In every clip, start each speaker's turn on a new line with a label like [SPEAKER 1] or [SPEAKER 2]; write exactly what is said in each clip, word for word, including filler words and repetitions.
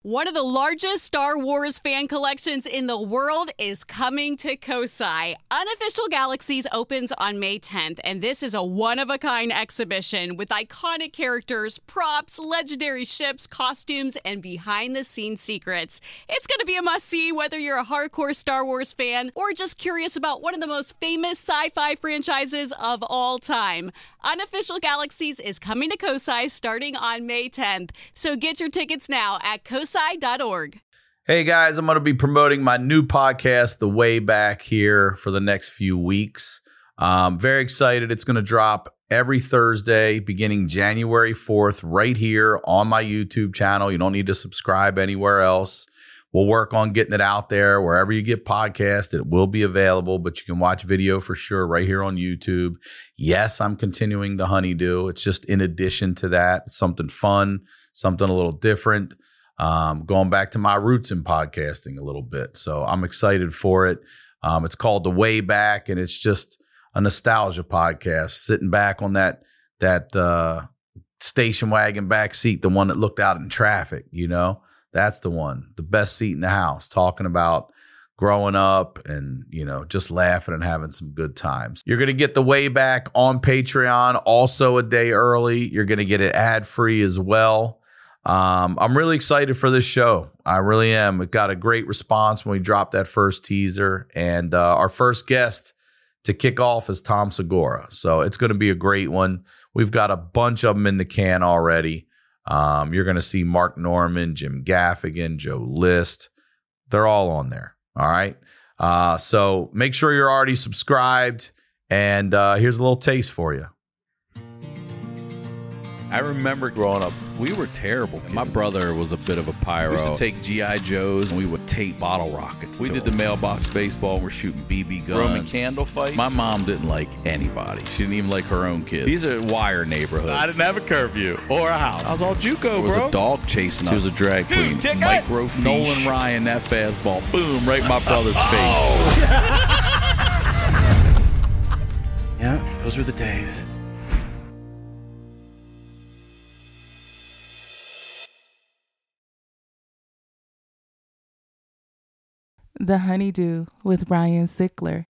[SPEAKER 1] One of the largest Star Wars fan collections in the world is coming to Kosai. Unofficial Galaxies opens on May tenth, and this is a one-of-a-kind exhibition with iconic characters, props, legendary ships, costumes, and behind-the-scenes secrets. It's going to be a must-see whether you're a hardcore Star Wars fan or just curious about one of the most famous sci-fi franchises of all time. Unofficial Galaxies is coming to Kosai starting on May tenth, so get your tickets now at kosai dot org.
[SPEAKER 2] Hey guys, I'm going to be promoting my new podcast, The Way Back, here for the next few weeks. Um, very excited. It's going to drop every Thursday beginning January fourth right here on my YouTube channel. You don't need to subscribe anywhere else. We'll work on getting it out there wherever you get podcasts. It will be available, but you can watch video for sure right here on YouTube. Yes, I'm continuing the Honeydew. It's just in addition to that. It's something fun, something a little different. Um, going back to my roots in podcasting a little bit. So I'm excited for it. Um, it's called The Way Back, and it's just a nostalgia podcast, sitting back on that, that, uh, station wagon back seat, the one that looked out in traffic, you know, that's the one, the best seat in the house, talking about growing up and, you know, just laughing and having some good times. You're going to get The Way Back on Patreon, also a day early. You're going to get it ad free as well. Um, I'm really excited for this show. I really am. It got a great response when we dropped that first teaser. And uh, our first guest to kick off is Tom Segura. So it's going to be a great one. We've got a bunch of them in the can already. Um, you're going to see Mark Norman, Jim Gaffigan, Joe List. They're all on there. All right. Uh, so make sure you're already subscribed. And uh, here's a little taste for you.
[SPEAKER 3] I remember growing up, we were terrible kids.
[SPEAKER 4] My brother was a bit of a pyro.
[SPEAKER 3] We used to take G I Joes
[SPEAKER 4] and we would tape bottle rockets.
[SPEAKER 3] We did
[SPEAKER 4] them.
[SPEAKER 3] the mailbox baseball. We're shooting B B guns.
[SPEAKER 4] Roman candle fights.
[SPEAKER 3] My mom didn't like anybody. She didn't even like her own kids.
[SPEAKER 4] These are wire neighborhoods.
[SPEAKER 3] I didn't have a curfew or a house.
[SPEAKER 4] I was all JUCO, bro.
[SPEAKER 3] There was a dog chasing us. She was a drag queen.
[SPEAKER 4] Dude,
[SPEAKER 3] Microfiche. Nolan Ryan, that fastball. Boom, right in my brother's
[SPEAKER 4] oh.
[SPEAKER 3] face.
[SPEAKER 4] Yeah, those were the days.
[SPEAKER 5] The Honeydew with Ryan Sickler.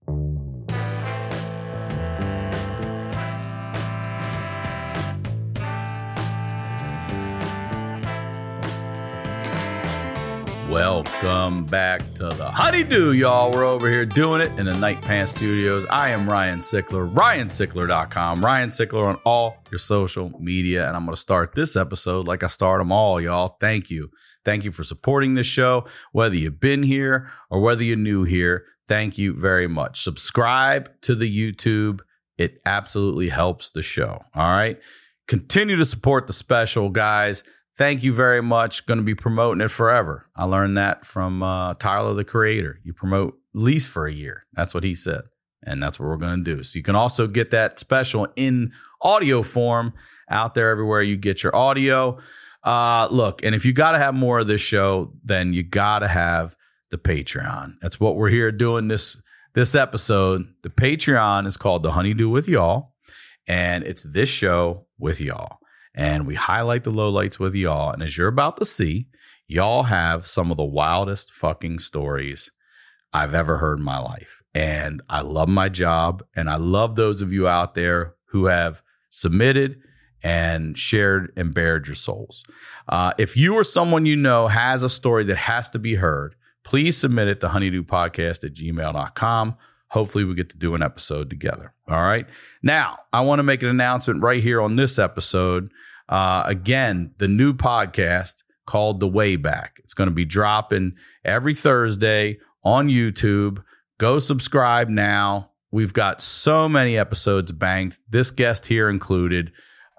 [SPEAKER 2] Welcome back to the Honeydew, y'all. We're over here doing it in the Night Pants Studios. I am Ryan Sickler, ryan sickler dot com. Ryan Sickler on all your social media. And I'm going to start this episode like I start them all, y'all. Thank you. Thank you for supporting this show, whether you've been here or whether you're new here. Thank you very much. Subscribe to the YouTube. It absolutely helps the show. All right. Continue to support the special, guys. Thank you very much. Going to be promoting it forever. I learned that from uh, Tyler, the Creator. You promote at least for a year. That's what he said. And that's what we're going to do. So you can also get that special in audio form out there everywhere you get your audio. Uh, look, and if you got to have more of this show, then you got to have the Patreon. That's what we're here doing this this episode. The Patreon is called The Honeydew with Y'all, and it's this show with y'all. And we highlight the lowlights with y'all. And as you're about to see, y'all have some of the wildest fucking stories I've ever heard in my life. And I love my job, and I love those of you out there who have submitted and shared and bared your souls. Uh, if you or someone you know has a story that has to be heard, please submit it to honeydewpodcast at gmail dot com. Hopefully we get to do an episode together. All right. Now, I want to make an announcement right here on this episode. Uh, again, the new podcast called The Way Back. It's going to be dropping every Thursday on YouTube. Go subscribe now. We've got so many episodes banked, this guest here included.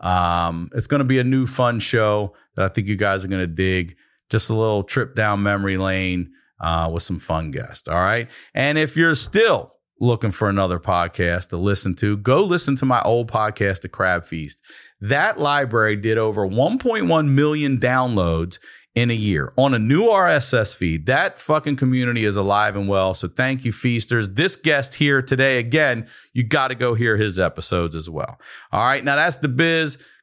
[SPEAKER 2] Um, it's going to be a new fun show that I think you guys are going to dig. Just a little trip down memory lane uh, with some fun guests. All right. And if you're still looking for another podcast to listen to, go listen to my old podcast, The Crab Feast. That library did over one point one million downloads in a year on a new R S S feed. That fucking community is alive and well. So thank you, Feasters. This guest here today, again, you got to go hear his episodes as well. All right. Now that's the biz.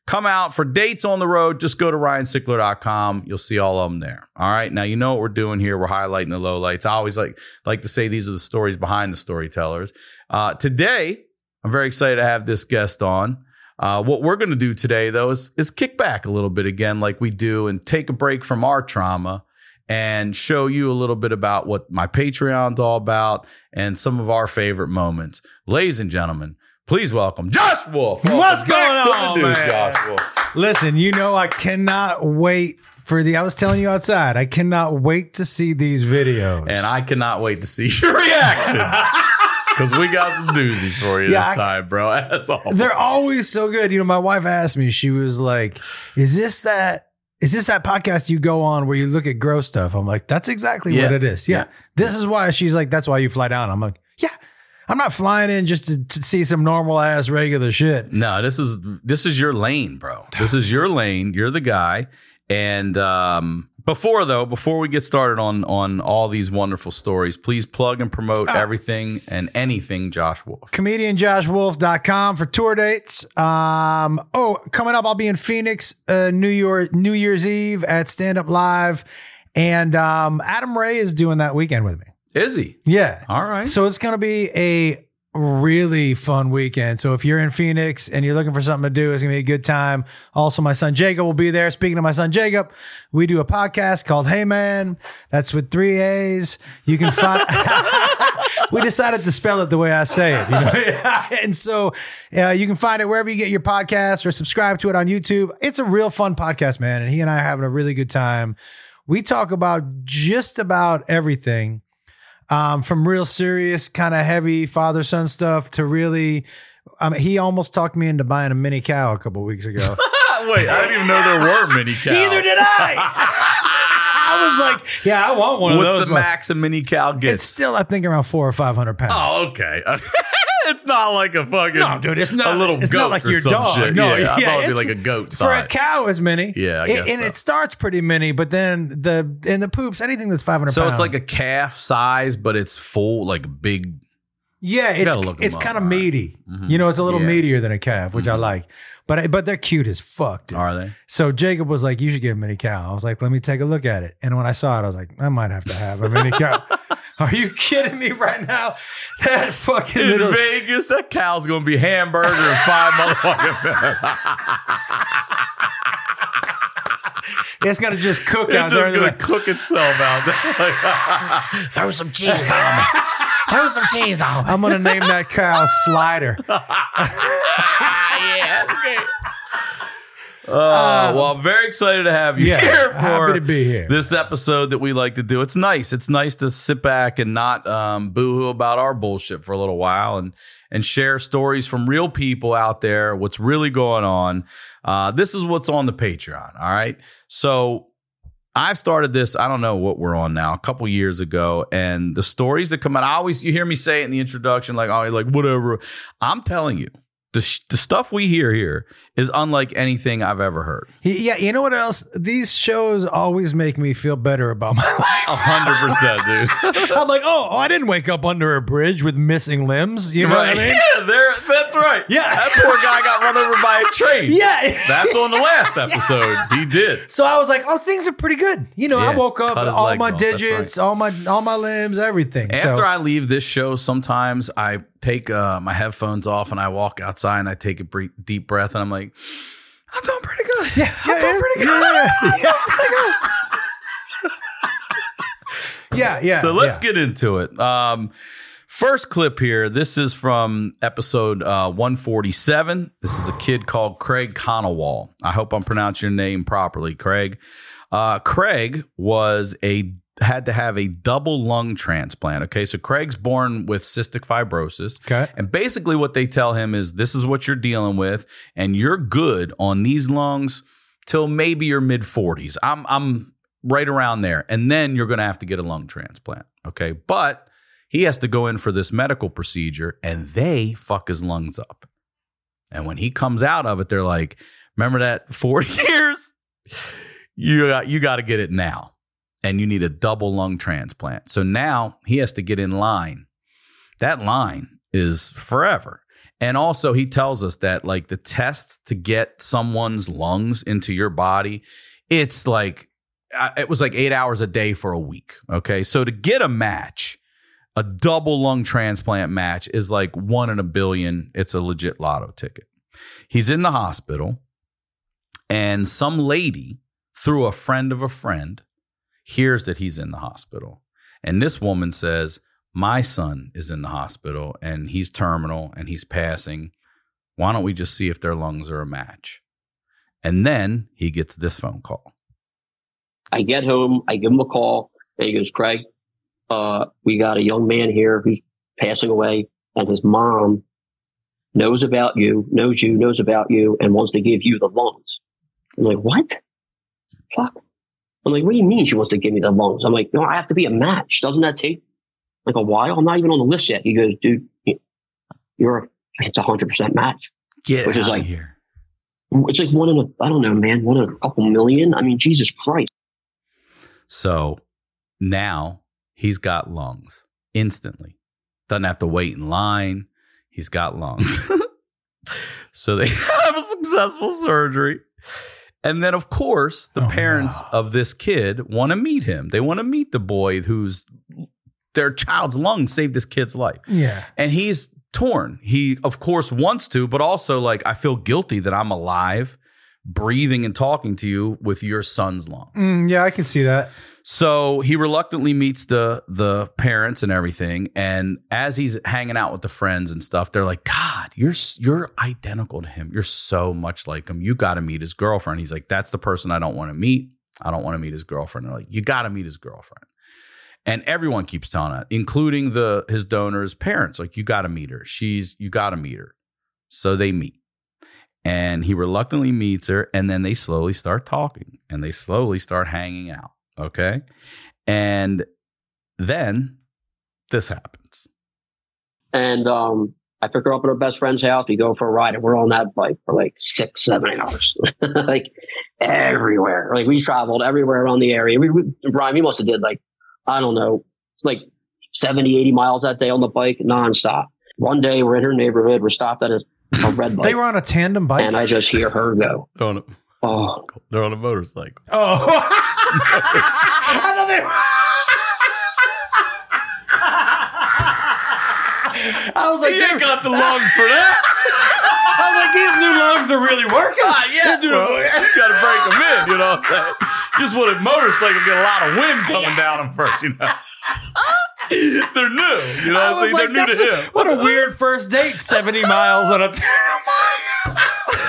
[SPEAKER 2] come out for dates on the road. Just go to ryan sickler dot com. You'll see all of them there. All right. Now, you know what we're doing here. We're highlighting the lowlights. I always like, like to say these are the stories behind the storytellers. Uh, today, I'm very excited to have this guest on. Uh, what we're going to do today, though, is, is kick back a little bit again like we do and take a break from our trauma and show you a little bit about what my Patreon's all about and some of our favorite moments. Ladies and gentlemen, please welcome Josh Wolf. Welcome
[SPEAKER 6] What's going
[SPEAKER 2] back
[SPEAKER 6] on,
[SPEAKER 2] to the news,
[SPEAKER 6] man?
[SPEAKER 2] Josh Wolf.
[SPEAKER 6] Listen, you know I cannot wait for the, I was telling you outside, I cannot wait to see these videos.
[SPEAKER 2] And I cannot wait to see your reactions. Because we got some doozies for you
[SPEAKER 6] Yeah,
[SPEAKER 2] this
[SPEAKER 6] I-
[SPEAKER 2] time, bro. That's all.
[SPEAKER 6] They're always so good. You know, my wife asked me, she was like, is this that, is this that podcast you go on where you look at gross stuff? I'm like, that's exactly
[SPEAKER 2] Yeah.
[SPEAKER 6] what it is. Yeah.
[SPEAKER 2] Yeah.
[SPEAKER 6] This is why. She's like, that's why you fly down. I'm like, yeah, I'm not flying in just to, to see some normal ass regular shit.
[SPEAKER 2] No, this is this is your lane, bro. This is your lane. You're the guy. And um, before though, before we get started on on all these wonderful stories, please plug and promote everything and anything Josh Wolf.
[SPEAKER 6] comedian josh wolf dot com for tour dates. Um, oh, coming up, I'll be in Phoenix, uh, New York, New Year's Eve at Stand Up Live. And um, Adam Ray is doing that weekend with me.
[SPEAKER 2] Is he?
[SPEAKER 6] Yeah.
[SPEAKER 2] All right.
[SPEAKER 6] So it's going to be a really fun weekend. So if you're in Phoenix and you're looking for something to do, it's going to be a good time. Also, my son Jacob will be there. Speaking of my son Jacob, we do a podcast called Hey Man. That's with three A's. You can find. We decided to spell it the way I say it, you know? And so uh, you can find it wherever you get your podcasts or subscribe to it on YouTube. It's a real fun podcast, man. And he and I are having a really good time. We talk about just about everything. Um, from real serious, kind of heavy father son stuff to really, I mean, he almost talked me into buying a mini cow a couple weeks ago.
[SPEAKER 2] Wait, I didn't even know there were mini cows.
[SPEAKER 6] Neither did I. I was like, yeah, I want one
[SPEAKER 2] What's
[SPEAKER 6] of those.
[SPEAKER 2] the
[SPEAKER 6] but
[SPEAKER 2] max a mini cow
[SPEAKER 6] It's
[SPEAKER 2] gets?
[SPEAKER 6] still, I think, around four or five hundred pounds.
[SPEAKER 2] Oh, okay. It's not like a fucking
[SPEAKER 6] No, dude, it's not-
[SPEAKER 2] a little
[SPEAKER 6] it's
[SPEAKER 2] goat
[SPEAKER 6] not like
[SPEAKER 2] or
[SPEAKER 6] your
[SPEAKER 2] some
[SPEAKER 6] dog.
[SPEAKER 2] shit.
[SPEAKER 6] No,
[SPEAKER 2] yeah, I
[SPEAKER 6] yeah,
[SPEAKER 2] thought it'd be
[SPEAKER 6] it's-
[SPEAKER 2] like a goat
[SPEAKER 6] For a
[SPEAKER 2] size.
[SPEAKER 6] cow is mini.
[SPEAKER 2] Yeah, I
[SPEAKER 6] It-
[SPEAKER 2] guess
[SPEAKER 6] and
[SPEAKER 2] so.
[SPEAKER 6] it starts pretty mini, but then the in the poops, anything that's five hundred
[SPEAKER 2] So
[SPEAKER 6] pounds.
[SPEAKER 2] it's like a calf size, but it's full, like big.
[SPEAKER 6] yeah, it's
[SPEAKER 2] gotta look 'em
[SPEAKER 6] it's
[SPEAKER 2] up,
[SPEAKER 6] kind of
[SPEAKER 2] all right.
[SPEAKER 6] meaty.
[SPEAKER 2] Mhm.
[SPEAKER 6] You know, it's a little
[SPEAKER 2] Yeah.
[SPEAKER 6] meatier than a calf, which I like. But but they're cute as fuck, dude.
[SPEAKER 2] Are they?
[SPEAKER 6] So Jacob was like, "You should get a mini cow." I was like, "Let me take a look at it." And when I saw it, I was like, "I might have to have a mini cow." Are you kidding me right now? That fucking
[SPEAKER 2] In
[SPEAKER 6] little
[SPEAKER 2] Vegas, that cow's gonna be hamburger and five motherfucking.
[SPEAKER 6] it's gonna just cook
[SPEAKER 2] It's
[SPEAKER 6] out
[SPEAKER 2] just
[SPEAKER 6] there.
[SPEAKER 2] gonna
[SPEAKER 6] Like,
[SPEAKER 2] cook itself out there.
[SPEAKER 6] throw some cheese on me. Throw some cheese on me. I'm gonna name that cow Slider.
[SPEAKER 2] yeah, okay. Uh, well, I'm very excited to have you
[SPEAKER 6] Yeah,
[SPEAKER 2] here
[SPEAKER 6] happy
[SPEAKER 2] for
[SPEAKER 6] to be here.
[SPEAKER 2] this episode that we like to do. It's nice. It's nice to sit back and not um, boo-hoo about our bullshit for a little while and and share stories from real people out there, what's really going on. Uh, this is what's on the Patreon, all right? So I've started this, I don't know what we're on now, a couple years ago, and the stories that come out, I always, you hear me say it in the introduction, like, oh, like, whatever. I'm telling you, the, sh- the stuff we hear here is unlike anything I've ever heard.
[SPEAKER 6] Yeah, you know what else? These shows always make me feel better about my
[SPEAKER 2] A
[SPEAKER 6] life.
[SPEAKER 2] hundred percent, dude.
[SPEAKER 6] I'm like, oh, oh, I didn't wake up under a bridge with missing limbs. You know
[SPEAKER 2] Right.
[SPEAKER 6] what I mean?
[SPEAKER 2] Yeah, there, that's right.
[SPEAKER 6] Yeah.
[SPEAKER 2] That poor guy got run over by a train.
[SPEAKER 6] Yeah.
[SPEAKER 2] That's on the last episode. He did.
[SPEAKER 6] So I was like, oh, things are pretty good. You know, I
[SPEAKER 2] Yeah,
[SPEAKER 6] woke up,
[SPEAKER 2] cut his
[SPEAKER 6] all
[SPEAKER 2] legs
[SPEAKER 6] my
[SPEAKER 2] off, that's
[SPEAKER 6] digits, all my all my limbs, everything.
[SPEAKER 2] After
[SPEAKER 6] so,
[SPEAKER 2] I leave this show, sometimes I take uh, my headphones off and I walk outside and I take a bre- deep breath and I'm like, I'm doing pretty good.
[SPEAKER 6] yeah,
[SPEAKER 2] I'm doing pretty good.
[SPEAKER 6] Yeah, yeah, yeah. yeah, yeah.
[SPEAKER 2] So let's
[SPEAKER 6] yeah.
[SPEAKER 2] get into it. Um, first clip here. This is from episode uh, one forty-seven. This is a kid called Craig Conowall. I hope I'm pronouncing your name properly, Craig. Uh, Craig was a had to have a double lung transplant. Okay, so Craig's born with cystic fibrosis.
[SPEAKER 6] Okay.
[SPEAKER 2] And basically what they tell him is this is what you're dealing with, and you're good on these lungs till maybe your mid forties. I'm I'm right around there. And then you're going to have to get a lung transplant. Okay. But he has to go in for this medical procedure and they fuck his lungs up. And when he comes out of it, they're like, remember that forty years? You got, you got to get it now. And you need a double lung transplant. So now he has to get in line. That line is forever. And also he tells us that like the tests to get someone's lungs into your body, it's like, uh, it was like eight hours a day for a week. Okay. So to get a match, a double lung transplant match is like one in a billion. It's a legit lotto ticket. He's in the hospital and some lady through a friend of a friend hears that he's in the hospital. And this woman says, my son is in the hospital and he's terminal and he's passing. Why don't we just see if their lungs are a match? And then he gets this phone call.
[SPEAKER 7] I get home, I give him a call, and he goes, Craig, uh, we got a young man here who's passing away, and his mom knows about you, knows you, knows about you, and wants to give you the lungs. I'm like, what? Fuck. I'm like, what do you mean she wants to give me the lungs? I'm like, no, I have to be a match. Doesn't that take like a while? I'm not even on the list yet. He goes, dude, you're a, it's a hundred percent match.
[SPEAKER 2] Get
[SPEAKER 7] which is
[SPEAKER 2] out
[SPEAKER 7] like,
[SPEAKER 2] of here.
[SPEAKER 7] It's like one in a, I don't know, man, one in a couple million. I mean, Jesus Christ.
[SPEAKER 2] So now he's got lungs instantly. Doesn't have to wait in line. He's got lungs. So they have a successful surgery. And then, of course, the
[SPEAKER 6] oh,
[SPEAKER 2] parents
[SPEAKER 6] no.
[SPEAKER 2] of this kid want to meet him. They want to meet the boy whose their child's lungs saved this kid's life.
[SPEAKER 6] Yeah.
[SPEAKER 2] And he's torn. He, of course, wants to, but also like, I feel guilty that I'm alive, breathing and talking to you with your son's lungs.
[SPEAKER 6] Mm, yeah, I can see that.
[SPEAKER 2] So he reluctantly meets the the parents and everything. And as he's hanging out with the friends and stuff, they're like, God, you're you're identical to him. You're so much like him. You got to meet his girlfriend. He's like, that's the person I don't want to meet. I don't want to meet his girlfriend. They're like, you got to meet his girlfriend. And everyone keeps telling it, including the his donor's parents. Like, you got to meet her. She's you got to meet her. So they meet. And he reluctantly meets her. And then they slowly start talking. And they slowly start hanging out. Okay. And then this happens.
[SPEAKER 7] And um, I pick her up at her best friend's house. We go for a ride, and we're on that bike for like six, seven hours, like everywhere. Like we traveled everywhere around the area. We, we Brian, we must have did like, I don't know, like seventy, eighty miles that day on the bike nonstop. One day we're in her neighborhood. We're stopped at a, a red bike.
[SPEAKER 6] They were on a tandem bike.
[SPEAKER 7] And I just hear her go,
[SPEAKER 2] They're on a,
[SPEAKER 7] oh,
[SPEAKER 2] they're on a motorcycle.
[SPEAKER 6] Oh, I thought they were. I was like,
[SPEAKER 2] You
[SPEAKER 6] they
[SPEAKER 2] ain't got the lungs for that.
[SPEAKER 6] I was like, these new lungs are really working.
[SPEAKER 2] Ah, yeah, well, you got to break them in, you know what I'm saying? Just want a motorcycle get a lot of wind coming down them first, you know. They're new, you know what I'm saying?
[SPEAKER 6] like,
[SPEAKER 2] They're new to
[SPEAKER 6] that's a-
[SPEAKER 2] him.
[SPEAKER 6] What a weird first date, seventy miles on a tandem bike.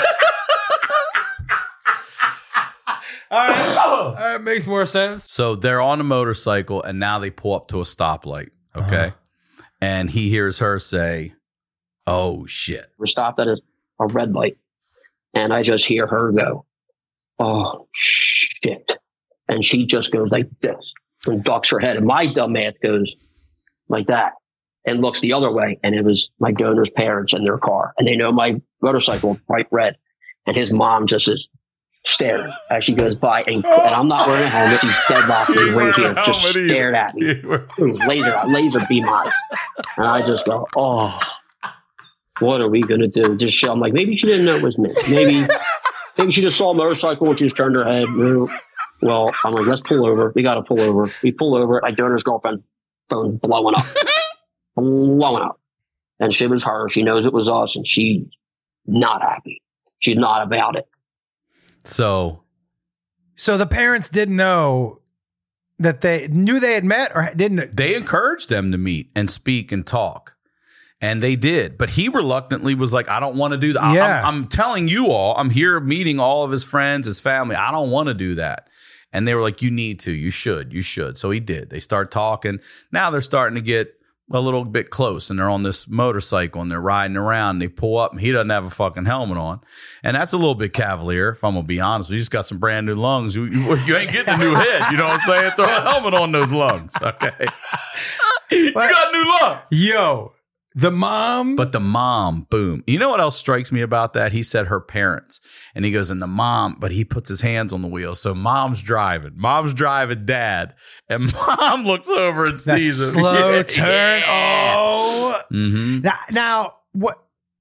[SPEAKER 6] All right. All right, makes more sense.
[SPEAKER 2] So they're on a motorcycle, and now they pull up to a stoplight, okay? Uh-huh. And he hears her say, oh, shit.
[SPEAKER 7] we're stopped at a, a red light, and I just hear her go, oh, shit. And she just goes like this and ducks her head. And my dumb ass goes like that and looks the other way. And it was my donor's parents in their car. And they know my motorcycle is bright red. And his mom just is staring as she goes by. And, and I'm not wearing a helmet. She's deadlocked me right here. Just stared at me. Laser, laser beam eyes. And I just go, oh, what are we going to do? Just show. I'm like, maybe she didn't know it was me. Maybe, maybe she just saw a motorcycle and she just turned her head. Well, I'm like, let's pull over. We got to pull over. We pull over. My donor's girlfriend phone blowing up, blowing up. And she was her. She knows it was us, and she's not happy. She's not about it.
[SPEAKER 2] So,
[SPEAKER 6] So the parents didn't know that they knew they had met or didn't.
[SPEAKER 2] they encouraged them to meet and speak and talk. And they did. But he reluctantly was like, I don't want to do that.
[SPEAKER 6] Yeah.
[SPEAKER 2] I'm, I'm telling you all, I'm here meeting all of his friends, his family. I don't want to do that. And they were like, you need to. You should. You should. So he did. They start talking. Now they're starting to get a little bit close, and they're on this motorcycle, and they're riding around. And they pull up, and he doesn't have a fucking helmet on. And that's a little bit cavalier, if I'm going to be honest. We just got some brand new lungs. You, you, you ain't getting a new head. You know what I'm saying? Throw a helmet on those lungs. Okay. You got new lungs.
[SPEAKER 6] Yo, the mom.
[SPEAKER 2] But the mom, boom. You know what else strikes me about that? He said her parents. And he goes, and the mom, but he puts his hands on the wheel. So mom's driving. Mom's driving dad. And mom looks over and
[SPEAKER 6] that
[SPEAKER 2] sees him.
[SPEAKER 6] slow
[SPEAKER 2] Yeah,
[SPEAKER 6] turn.
[SPEAKER 2] yeah.
[SPEAKER 6] Oh.
[SPEAKER 2] Mm-hmm.
[SPEAKER 6] Now, now, what?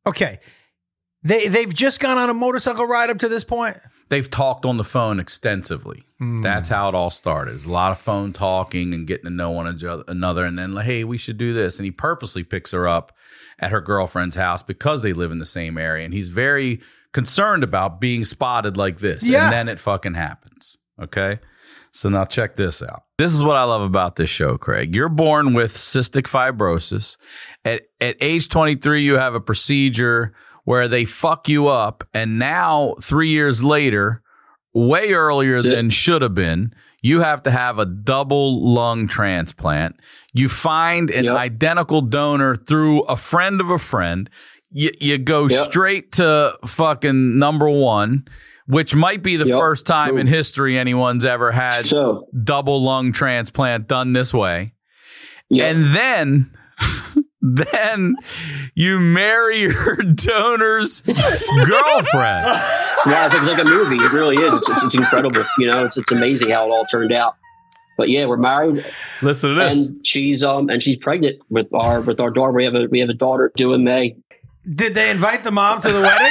[SPEAKER 6] Okay. They, they've just gone on a motorcycle ride up to this point?
[SPEAKER 2] They've talked on the phone extensively. Mm. That's how it all started. It's a lot of phone talking and getting to know one another. And then, like, hey, we should do this. And he purposely picks her up at her girlfriend's house because they live in the same area. And he's very concerned about being spotted like this.
[SPEAKER 6] Yeah.
[SPEAKER 2] And then it fucking happens. Okay? So now check this out. This is what I love about this show, Craig. You're born with cystic fibrosis. At, at age twenty-three, you have a procedure where they fuck you up, and now three years later, way earlier than should have been, you have to have a double lung transplant. You find an
[SPEAKER 7] yep.
[SPEAKER 2] identical donor through a friend of a friend. You, you go yep. straight to fucking number one, which might be the yep. first time Ooh. in history anyone's ever had
[SPEAKER 7] so,
[SPEAKER 2] double lung transplant done this way.
[SPEAKER 7] Yep.
[SPEAKER 2] And then... Then you marry your donor's girlfriend.
[SPEAKER 7] Yeah, it's like a movie. It really is. It's, it's, it's incredible. You know, it's it's amazing how it all turned out. But yeah, we're married.
[SPEAKER 2] Listen to this.
[SPEAKER 7] And she's um and she's pregnant with our with our daughter. We have a we have a daughter due in May.
[SPEAKER 6] Did they invite the mom to the wedding?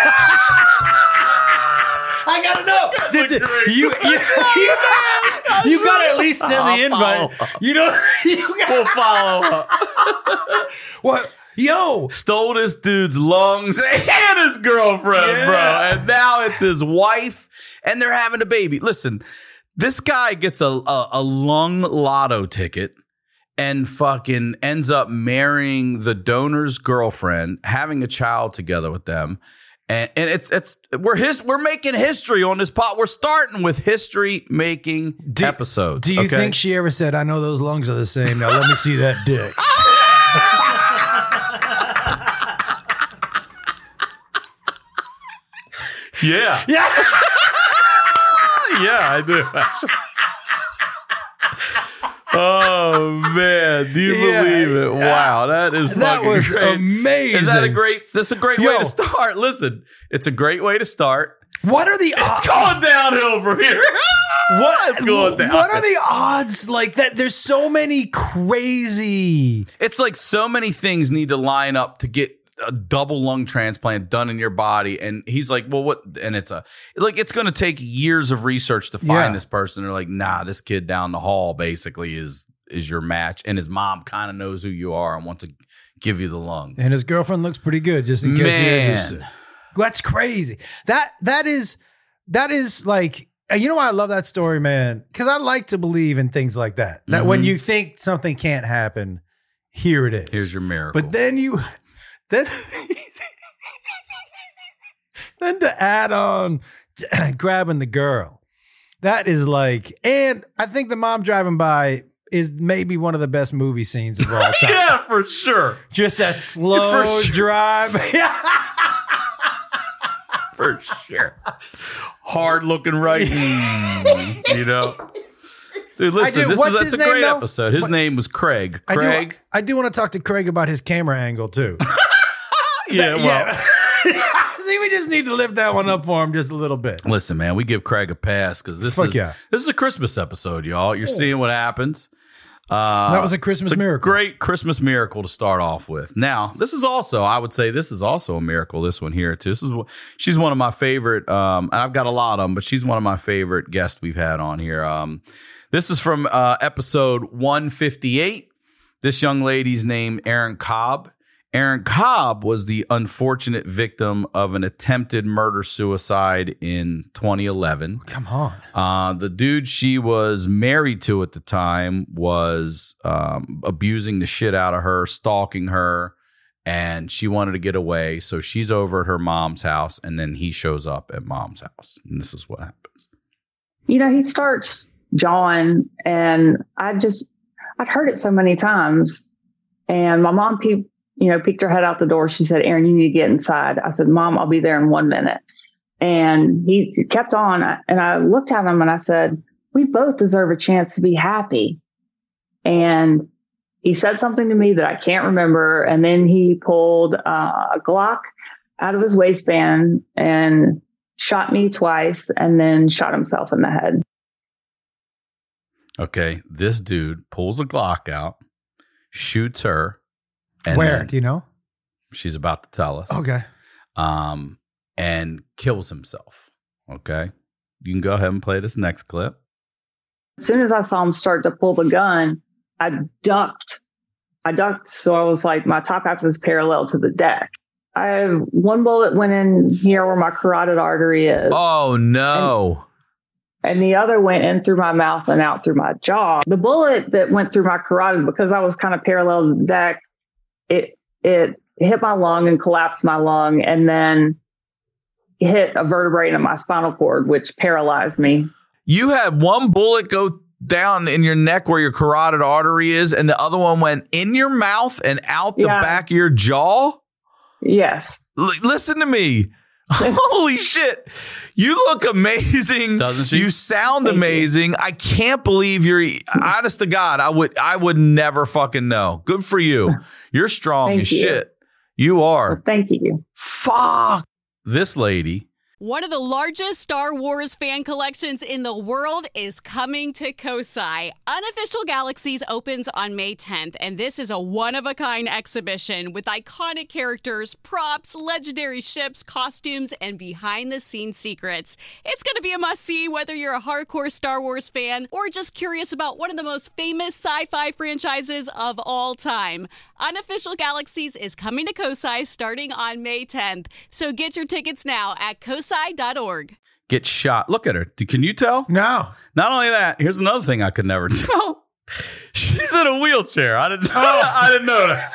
[SPEAKER 6] I gotta know. Did the, you you you, you gotta at least send the invite. You know, you gotta,
[SPEAKER 2] we'll follow up.
[SPEAKER 6] What? Yo,
[SPEAKER 2] stole this dude's lungs and his girlfriend, yeah. bro, and now it's his wife, and they're having a baby. Listen, this guy gets a, a a lung lotto ticket and fucking ends up marrying the donor's girlfriend, having a child together with them. And, and it's it's we're his, we're making history on this pot. We're starting with history making do, episodes.
[SPEAKER 6] Do you
[SPEAKER 2] okay?
[SPEAKER 6] think she ever said, "I know those lungs are the same. Now let me see that dick"?
[SPEAKER 2] yeah,
[SPEAKER 6] yeah,
[SPEAKER 2] yeah. I do. Oh man, do you yeah, believe it? Wow, that is
[SPEAKER 6] that
[SPEAKER 2] fucking
[SPEAKER 6] was
[SPEAKER 2] great.
[SPEAKER 6] Amazing.
[SPEAKER 2] Is that a great? That's a great
[SPEAKER 6] Yo.
[SPEAKER 2] way to start. Listen, it's a great way to start.
[SPEAKER 6] What are the odds?
[SPEAKER 2] It's going downhill from here.
[SPEAKER 6] What?
[SPEAKER 2] It's going downhill.
[SPEAKER 6] What are the odds like that? There's so many crazy.
[SPEAKER 2] It's like so many things need to line up to get a double lung transplant done in your body. And he's like, well, what? And it's a, like, it's going to take years of research to find
[SPEAKER 6] yeah.
[SPEAKER 2] this person. They're like, nah, this kid down the hall basically is, is your match. And his mom kind of knows who you are and wants to give you the lungs.
[SPEAKER 6] And his girlfriend looks pretty good, just in case
[SPEAKER 2] Man.
[SPEAKER 6] you're interested. That's crazy. That, that is, that is like, you know why I love that story, man? Because I like to believe in things like that. That mm-hmm. when you think something can't happen, here it is.
[SPEAKER 2] Here's your miracle.
[SPEAKER 6] But then you... Then, then to add on to grabbing the girl, that is like, and I think the mom driving by is maybe one of the best movie scenes of all time.
[SPEAKER 2] Yeah, for sure.
[SPEAKER 6] Just that slow for sure. drive.
[SPEAKER 2] For sure. Hard looking right. you know. Dude, listen, this is that's a great though? episode. His what? name was Craig. Craig.
[SPEAKER 6] I do, I do want to talk to Craig about his camera angle too.
[SPEAKER 2] yeah, well.
[SPEAKER 6] Yeah. See, we just need to lift that one up for him just a little bit.
[SPEAKER 2] Listen, man, we give Craig a pass because this
[SPEAKER 6] Fuck
[SPEAKER 2] is
[SPEAKER 6] yeah.
[SPEAKER 2] this is a Christmas episode, y'all. You're oh. seeing what happens. Uh,
[SPEAKER 6] that was a Christmas
[SPEAKER 2] it's a
[SPEAKER 6] miracle.
[SPEAKER 2] Great Christmas miracle to start off with. Now, this is also, I would say, this is also a miracle. This one here too. This is she's one of my favorite. Um, and I've got a lot of them, but she's one of my favorite guests we've had on here. Um, this is from uh, episode one fifty-eight. This young lady's named Erin Cobb. Erin Cobb was the unfortunate victim of an attempted murder-suicide in twenty eleven.
[SPEAKER 6] Come on.
[SPEAKER 2] Uh, the dude she was married to at the time was um, abusing the shit out of her, stalking her, and she wanted to get away. So she's over at her mom's house, and then he shows up at mom's house. And this is what happens.
[SPEAKER 8] You know, he starts jawing, and I just, I'd heard it so many times. And my mom peeped, you know, peeked her head out the door. She said, "Erin, you need to get inside." I said, "Mom, I'll be there in one minute." And he kept on. And I looked at him and I said, "We both deserve a chance to be happy." And he said something to me that I can't remember. And then he pulled uh, a Glock out of his waistband and shot me twice and then shot himself in the head.
[SPEAKER 2] Okay. This dude pulls a Glock out, shoots her. And
[SPEAKER 6] Where?
[SPEAKER 2] then,
[SPEAKER 6] do you know?
[SPEAKER 2] She's about to tell us.
[SPEAKER 6] Okay.
[SPEAKER 2] Um, and kills himself. Okay. You can go ahead and play this next clip.
[SPEAKER 8] As soon as I saw him start to pull the gun, I ducked. I ducked, so I was like, my top half is parallel to the deck. I have one bullet went in here where my carotid artery is.
[SPEAKER 2] Oh, no.
[SPEAKER 8] And, and the other went in through my mouth and out through my jaw. The bullet that went through my carotid, because I was kind of parallel to the deck, it it hit my lung and collapsed my lung, and then hit a vertebrae in my spinal cord, which paralyzed me.
[SPEAKER 2] You had one bullet go down in your neck where your carotid artery is, and the other one went in your mouth and out the
[SPEAKER 8] Yeah.
[SPEAKER 2] back of your jaw?
[SPEAKER 8] Yes.
[SPEAKER 2] L- listen to me. Holy shit. You look amazing.
[SPEAKER 3] Doesn't she?
[SPEAKER 2] You sound
[SPEAKER 8] Thank you.
[SPEAKER 2] amazing. I can't believe you're honest to God. I would I would never fucking know. Good for you. You're strong
[SPEAKER 8] Thank
[SPEAKER 2] as
[SPEAKER 8] you.
[SPEAKER 2] shit. You are.
[SPEAKER 8] Thank you.
[SPEAKER 2] Fuck. This lady.
[SPEAKER 1] One of the largest Star Wars fan collections in the world is coming to Kosai. Unofficial Galaxies opens on May tenth, and this is a one-of-a-kind exhibition with iconic characters, props, legendary ships, costumes, and behind-the-scenes secrets. It's going to be a must-see whether you're a hardcore Star Wars fan or just curious about one of the most famous sci-fi franchises of all time. Unofficial Galaxies is coming to Kosai starting on May tenth, so get your tickets now at kosai dot org.
[SPEAKER 2] Get shot. Look at her. D- Can you tell?
[SPEAKER 6] No.
[SPEAKER 2] Not only that, here's another thing I could never tell. She's in a wheelchair. I didn't I didn't know that.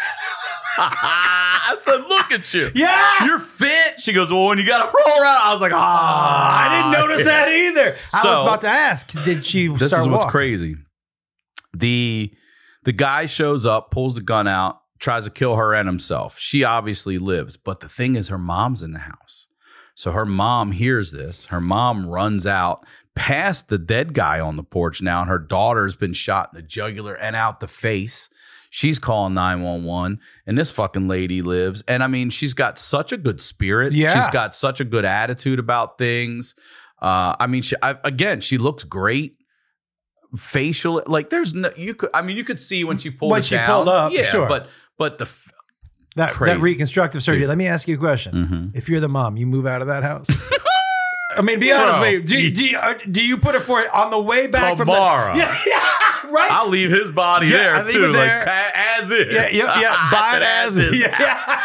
[SPEAKER 2] I said, look at you.
[SPEAKER 6] Yeah.
[SPEAKER 2] You're fit. She goes, well, when you got to roll around. I was like, ah.
[SPEAKER 6] I didn't notice that either. I
[SPEAKER 2] So-
[SPEAKER 6] was about to ask, did she
[SPEAKER 2] This
[SPEAKER 6] start
[SPEAKER 2] is what's
[SPEAKER 6] walking?
[SPEAKER 2] crazy. The the guy shows up, pulls the gun out, tries to kill her and himself. She obviously lives, but the thing is her mom's in the house. So her mom hears this. Her mom runs out past the dead guy on the porch now, and her daughter's been shot in the jugular and out the face. She's calling nine one one, and this fucking lady lives. And I mean, she's got such a good spirit.
[SPEAKER 6] Yeah.
[SPEAKER 2] She's got such a good attitude about things. Uh, I mean, she, I, again, she looks great. Facial, like there's no, you could, I mean, you could see when she pulled
[SPEAKER 6] When
[SPEAKER 2] it
[SPEAKER 6] she
[SPEAKER 2] down.
[SPEAKER 6] pulled up,
[SPEAKER 2] yeah,
[SPEAKER 6] sure.
[SPEAKER 2] but, but the, f-
[SPEAKER 6] That,
[SPEAKER 2] Crazy.
[SPEAKER 6] that reconstructive surgery.
[SPEAKER 2] Dude.
[SPEAKER 6] Let me ask you a question.
[SPEAKER 2] Mhm.
[SPEAKER 6] If you're the mom, you move out of that house? I mean, be honest
[SPEAKER 2] Bro.
[SPEAKER 6] with me. Do, you- do, you, uh, do you put it for on the way back
[SPEAKER 2] Tomorrow.
[SPEAKER 6] from the... Yeah, yeah, right?
[SPEAKER 2] I'll leave his body
[SPEAKER 6] Yeah, I
[SPEAKER 2] there
[SPEAKER 6] leave
[SPEAKER 2] too,
[SPEAKER 6] it there.
[SPEAKER 2] like ca- as is.
[SPEAKER 6] yeah, yeah, yeah. Buy
[SPEAKER 2] It's
[SPEAKER 6] it
[SPEAKER 2] an
[SPEAKER 6] as is. Yeah,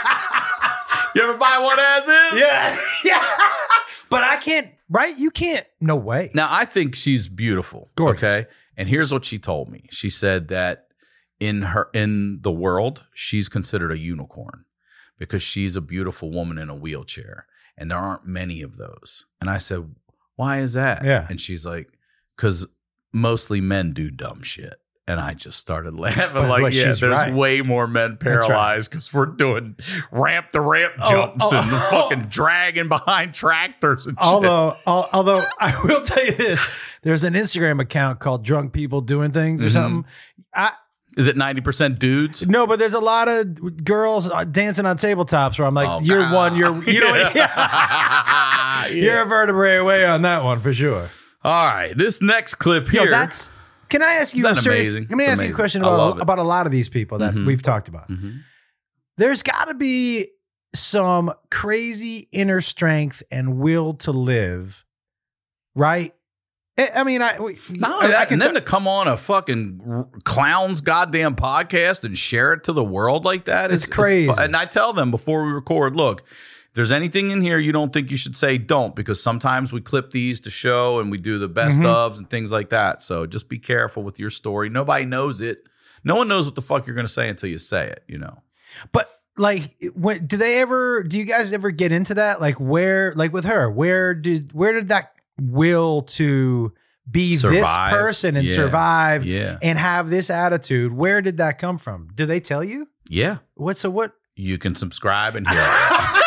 [SPEAKER 2] You ever buy one as is?
[SPEAKER 6] yeah, yeah. But I can't, right? You can't. No way.
[SPEAKER 2] Now, I think she's beautiful.
[SPEAKER 6] Gorgeous.
[SPEAKER 2] Okay. And here's what she told me. She said that in her in the world, she's considered a unicorn because she's a beautiful woman in a wheelchair. And there aren't many of those. And I said, why is that?
[SPEAKER 6] Yeah.
[SPEAKER 2] And she's like, because mostly men do dumb shit. And I just started laughing
[SPEAKER 6] But
[SPEAKER 2] like,
[SPEAKER 6] what,
[SPEAKER 2] yeah,
[SPEAKER 6] she's
[SPEAKER 2] there's
[SPEAKER 6] right.
[SPEAKER 2] way more men
[SPEAKER 6] That's right.
[SPEAKER 2] paralyzed because we're doing ramp to ramp
[SPEAKER 6] Oh,
[SPEAKER 2] jumps
[SPEAKER 6] oh,
[SPEAKER 2] and
[SPEAKER 6] oh.
[SPEAKER 2] fucking dragging behind tractors and shit.
[SPEAKER 6] Although, al- although I will tell you this, there's an Instagram account called Drunk People Doing Things or
[SPEAKER 2] Mhm.
[SPEAKER 6] something. I
[SPEAKER 2] Is it ninety percent dudes?
[SPEAKER 6] no, but there's a lot of girls uh, dancing on tabletops where I'm like,
[SPEAKER 2] Oh,
[SPEAKER 6] you're
[SPEAKER 2] God.
[SPEAKER 6] one, you're you know,
[SPEAKER 2] Yeah.
[SPEAKER 6] you're a vertebrae away on that one for sure.
[SPEAKER 2] All right, this next clip here.
[SPEAKER 6] Yo, that's. Can I ask you
[SPEAKER 2] Isn't
[SPEAKER 6] a
[SPEAKER 2] that
[SPEAKER 6] serious?
[SPEAKER 2] amazing?
[SPEAKER 6] Let me
[SPEAKER 2] It's
[SPEAKER 6] ask you a
[SPEAKER 2] amazing.
[SPEAKER 6] question
[SPEAKER 2] I love
[SPEAKER 6] about
[SPEAKER 2] it.
[SPEAKER 6] about a lot of these people that
[SPEAKER 2] Mhm.
[SPEAKER 6] we've talked about.
[SPEAKER 2] Mhm.
[SPEAKER 6] There's got to be some crazy inner strength and will to live, right? I I mean, I we-
[SPEAKER 2] Not
[SPEAKER 6] I-
[SPEAKER 2] only
[SPEAKER 6] I
[SPEAKER 2] that,
[SPEAKER 6] can
[SPEAKER 2] and then
[SPEAKER 6] t-
[SPEAKER 2] to come on a fucking r- clown's goddamn podcast and share it to the world like that.
[SPEAKER 6] It's
[SPEAKER 2] is-
[SPEAKER 6] crazy.
[SPEAKER 2] fu- and I tell them before we record, look, if there's anything in here you don't think you should say, don't, because sometimes we clip these to show and we do the best
[SPEAKER 6] Mhm.
[SPEAKER 2] ofs and things like that. So just be careful with your story. Nobody knows it. No one knows what the fuck you're going to say until you say it, you know?
[SPEAKER 6] But like, when do they ever? Do you guys ever get into that? Like, where? Like with her, where did where did that will to be this
[SPEAKER 2] Survive.
[SPEAKER 6] person and
[SPEAKER 2] Yeah.
[SPEAKER 6] survive
[SPEAKER 2] Yeah.
[SPEAKER 6] and have this attitude? Where did that come from? Do they tell you?
[SPEAKER 2] Yeah.
[SPEAKER 6] What? So what?
[SPEAKER 2] You can subscribe and hear it.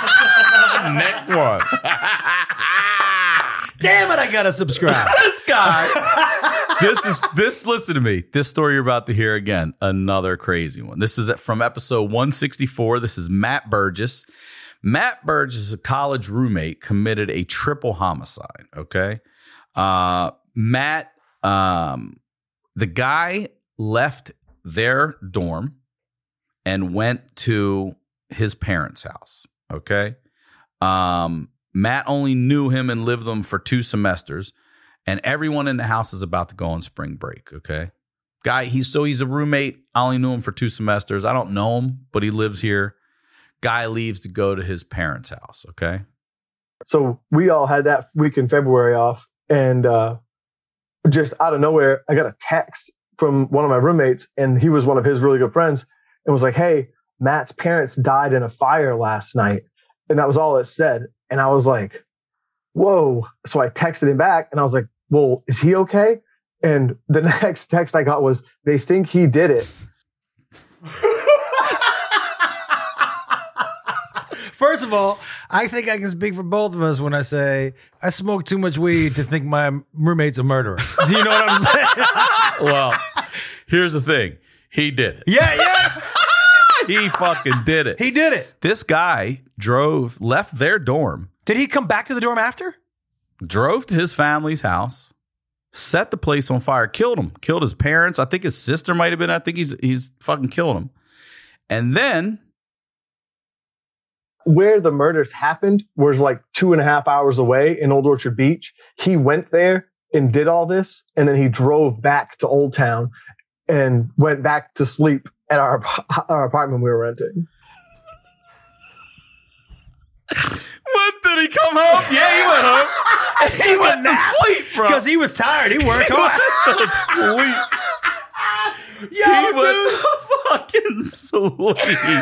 [SPEAKER 2] Next one.
[SPEAKER 6] Damn it! I gotta subscribe.
[SPEAKER 2] This guy. This is this. Listen to me. This story you're about to hear again. Another crazy one. This is from episode one sixty-four. This is Matt Burgess. Matt Burgess, a college roommate, committed a triple homicide. Okay. Uh, Matt, um, the guy left their dorm and went to his parents' house. Okay. Um, Matt only knew him and lived with him for two semesters, and everyone in the house is about to go on spring break. Okay. Guy, he's so he's a roommate. I only knew him for two semesters. I don't know him, but he lives here. Guy leaves to go to his parents' house. Okay.
[SPEAKER 9] So we all had that week in February off, and uh, just out of nowhere, I got a text from one of my roommates, and he was one of his really good friends, and was like, "Hey, Matt's parents died in a fire last night." And that was all it said. And I was like, whoa. So I texted him back, and I was like, well, is he okay? And the next text I got was, they think he did it.
[SPEAKER 6] First of all, I think I can speak for both of us when I say I smoke too much weed to think my roommate's a murderer. Do you know what I'm saying?
[SPEAKER 2] Well, here's the thing. He did it.
[SPEAKER 6] Yeah, yeah.
[SPEAKER 2] He fucking did it.
[SPEAKER 6] He did it.
[SPEAKER 2] This guy drove, left their dorm.
[SPEAKER 6] Did he come back to the dorm after?
[SPEAKER 2] Drove to his family's house, set the place on fire, killed him, killed his parents. I think his sister might have been. I think he's he's fucking killed him. And then
[SPEAKER 9] where the murders happened was like two and a half hours away in Old Orchard Beach. He went there and did all this, and then he drove back to Old Town and went back to sleep at our our apartment we were renting.
[SPEAKER 2] When did he come home? Yeah, he went home. He, he went to sleep, bro.
[SPEAKER 6] Because he was tired. He worked
[SPEAKER 2] he
[SPEAKER 6] hard.
[SPEAKER 2] Went to sleep.
[SPEAKER 6] Yo,
[SPEAKER 2] he
[SPEAKER 6] dude.
[SPEAKER 2] went to fucking sleep.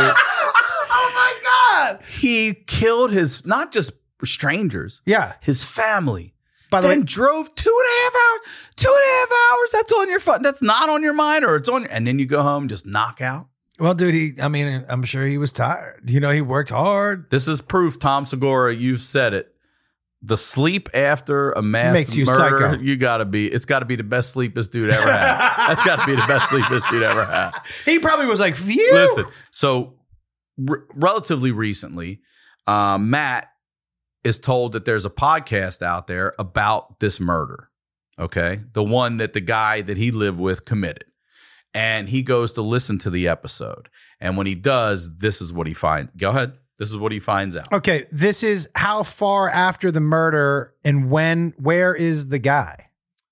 [SPEAKER 6] Oh my God.
[SPEAKER 2] He killed his, not just strangers.
[SPEAKER 6] Yeah.
[SPEAKER 2] His family.
[SPEAKER 6] By the
[SPEAKER 2] then
[SPEAKER 6] way,
[SPEAKER 2] drove two and a half hours. Two and a half hours. That's on your phone. That's not on your mind, or it's on. And then you go home, just knock out.
[SPEAKER 6] well, dude, he, I mean, I'm sure he was tired. You know, he worked hard.
[SPEAKER 2] This is proof, Tom Segura. You've said it. The sleep after a mass
[SPEAKER 6] Makes you
[SPEAKER 2] murder,
[SPEAKER 6] psycho.
[SPEAKER 2] you gotta be. It's got to be the best sleep this dude ever had. That's got to be the best sleep this dude ever had.
[SPEAKER 6] He probably was like, phew.
[SPEAKER 2] Listen, so r- relatively recently, uh, Matt is told that there's a podcast out there about this murder. Okay, the one that the guy that he lived with committed, and he goes to listen to the episode. And when he does, this is what he finds. Go ahead. This is what he finds out.
[SPEAKER 6] Okay, this is how far after the murder and when, where is the guy?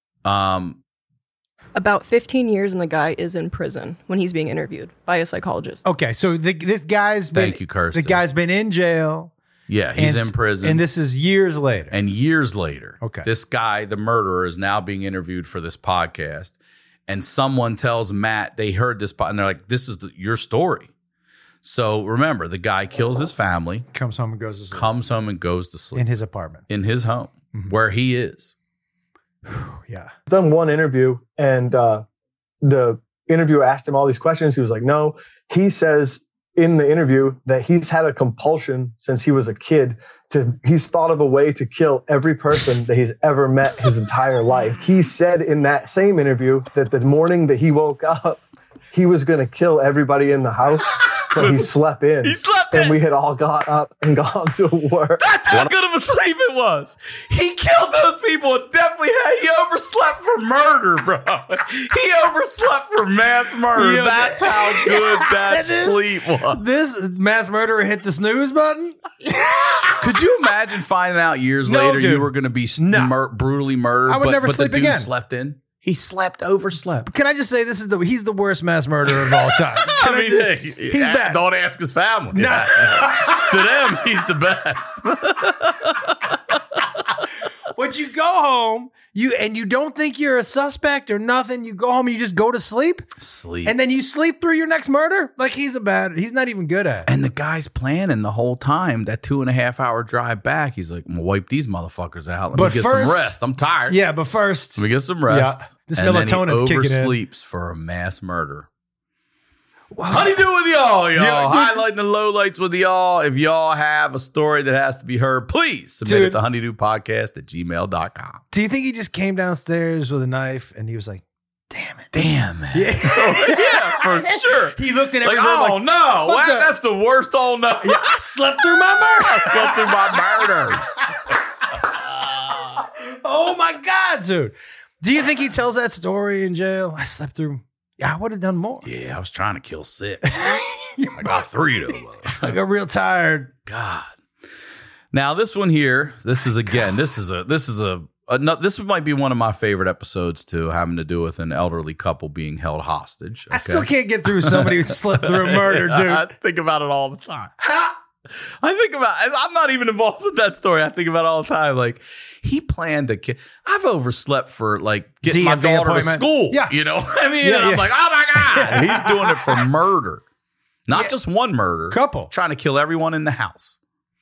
[SPEAKER 2] Um,
[SPEAKER 10] About fifteen years, and the guy is in prison when he's being interviewed by a psychologist.
[SPEAKER 6] Okay, so the, this guy's been,
[SPEAKER 2] Thank you, Kirsten.
[SPEAKER 6] the guy's been in jail.
[SPEAKER 2] yeah, he's
[SPEAKER 6] and,
[SPEAKER 2] in prison.
[SPEAKER 6] And this is years later.
[SPEAKER 2] And years later,
[SPEAKER 6] Okay.
[SPEAKER 2] this guy, the murderer, is now being interviewed for this podcast. And someone tells Matt they heard this, po- and they're like, this is the, your story. So remember, the guy kills his family,
[SPEAKER 6] Comes home and goes to sleep.
[SPEAKER 2] comes home and goes to sleep
[SPEAKER 6] in his apartment.
[SPEAKER 2] in his home
[SPEAKER 6] Mhm.
[SPEAKER 2] where he is.
[SPEAKER 6] Yeah.
[SPEAKER 9] Done one interview, and uh, the interviewer asked him all these questions. He was like, no. He says in the interview that he's had a compulsion since he was a kid to, he's thought of a way to kill every person that he's ever met his entire life. He said in that same interview that the morning that he woke up, he was going to kill everybody in the house, but he slept in.
[SPEAKER 2] He slept
[SPEAKER 9] and
[SPEAKER 2] in.
[SPEAKER 9] we had all got up and gone to work.
[SPEAKER 2] That's how good of a sleep it was. He killed those people and definitely had, he overslept for murder, bro. He overslept for mass murder.
[SPEAKER 6] Yeah,
[SPEAKER 2] That's
[SPEAKER 6] that-
[SPEAKER 2] how good that
[SPEAKER 6] This-
[SPEAKER 2] sleep was.
[SPEAKER 6] This mass murderer hit the snooze button?
[SPEAKER 2] Could you imagine finding out years
[SPEAKER 6] No,
[SPEAKER 2] later
[SPEAKER 6] dude.
[SPEAKER 2] you were going to be s-
[SPEAKER 6] No.
[SPEAKER 2] mur- brutally murdered?
[SPEAKER 6] I would
[SPEAKER 2] but,
[SPEAKER 6] never
[SPEAKER 2] but
[SPEAKER 6] sleep
[SPEAKER 2] the dude
[SPEAKER 6] again.
[SPEAKER 2] slept in. He slept, overslept.
[SPEAKER 6] Can I just say this is the he's the worst mass murderer of all time? Can
[SPEAKER 2] I mean,
[SPEAKER 6] just-
[SPEAKER 2] hey,
[SPEAKER 6] he's
[SPEAKER 2] a-
[SPEAKER 6] bad.
[SPEAKER 2] Don't ask his family.
[SPEAKER 6] No.
[SPEAKER 2] To them, he's the best.
[SPEAKER 6] When you go home, you and you don't think you're a suspect or nothing, you go home and you just go to sleep,
[SPEAKER 2] Sleep.
[SPEAKER 6] and then you sleep through your next murder. Like he's a bad. He's not even good at it.
[SPEAKER 2] And the guy's planning the whole time, that two and a half hour drive back. He's like, I'm going to wipe these motherfuckers out. Let
[SPEAKER 6] But
[SPEAKER 2] me get
[SPEAKER 6] first-
[SPEAKER 2] some rest. I'm tired.
[SPEAKER 6] Yeah, but first,
[SPEAKER 2] Let me get some rest.
[SPEAKER 6] Yeah. This
[SPEAKER 2] and then he
[SPEAKER 6] melatonin's kicking in.
[SPEAKER 2] oversleeps for a mass murder. How do you do with y'all, y'all?
[SPEAKER 6] Yeah, dude.
[SPEAKER 2] Highlighting the lowlights with y'all. If y'all have a story that has to be heard, please submit
[SPEAKER 6] Dude.
[SPEAKER 2] it to honeydew podcast at gmail dot com.
[SPEAKER 6] do you think he just came downstairs with a knife and he was like, "Damn it"?
[SPEAKER 2] Damn, man.
[SPEAKER 6] Yeah,
[SPEAKER 2] yeah, for sure.
[SPEAKER 6] He looked in
[SPEAKER 2] Like,
[SPEAKER 6] every room
[SPEAKER 2] oh
[SPEAKER 6] like,
[SPEAKER 2] no,
[SPEAKER 6] what
[SPEAKER 2] what?
[SPEAKER 6] the-
[SPEAKER 2] That's the worst. Oh no,
[SPEAKER 6] yeah, I slept through my murder.
[SPEAKER 2] I slept through my murders.
[SPEAKER 6] Oh my God, dude. Do you think he tells that story in jail? I slept through. Yeah, I would have done more.
[SPEAKER 2] Yeah, I was trying to kill six. I got three to load.
[SPEAKER 6] I got real tired.
[SPEAKER 2] God. Now this one here, this is again, this is a this is a, a no, this might be one of my favorite episodes too, having to do with an elderly couple being held hostage. Okay?
[SPEAKER 6] I still can't get through somebody who slipped through a murder, dude.
[SPEAKER 2] I think about it all the time. I think about I'm not even involved in that story. I think about it all the time. Like, he planned to kill. I've overslept for like getting
[SPEAKER 6] D M V
[SPEAKER 2] my daughter
[SPEAKER 6] appointment.
[SPEAKER 2] to school.
[SPEAKER 6] Yeah.
[SPEAKER 2] You know what I mean?
[SPEAKER 6] Yeah,
[SPEAKER 2] and I'm
[SPEAKER 6] yeah.
[SPEAKER 2] like, oh my God. He's doing it for murder. Not
[SPEAKER 6] Yeah.
[SPEAKER 2] just one murder.
[SPEAKER 6] Couple.
[SPEAKER 2] Trying to kill everyone in the house.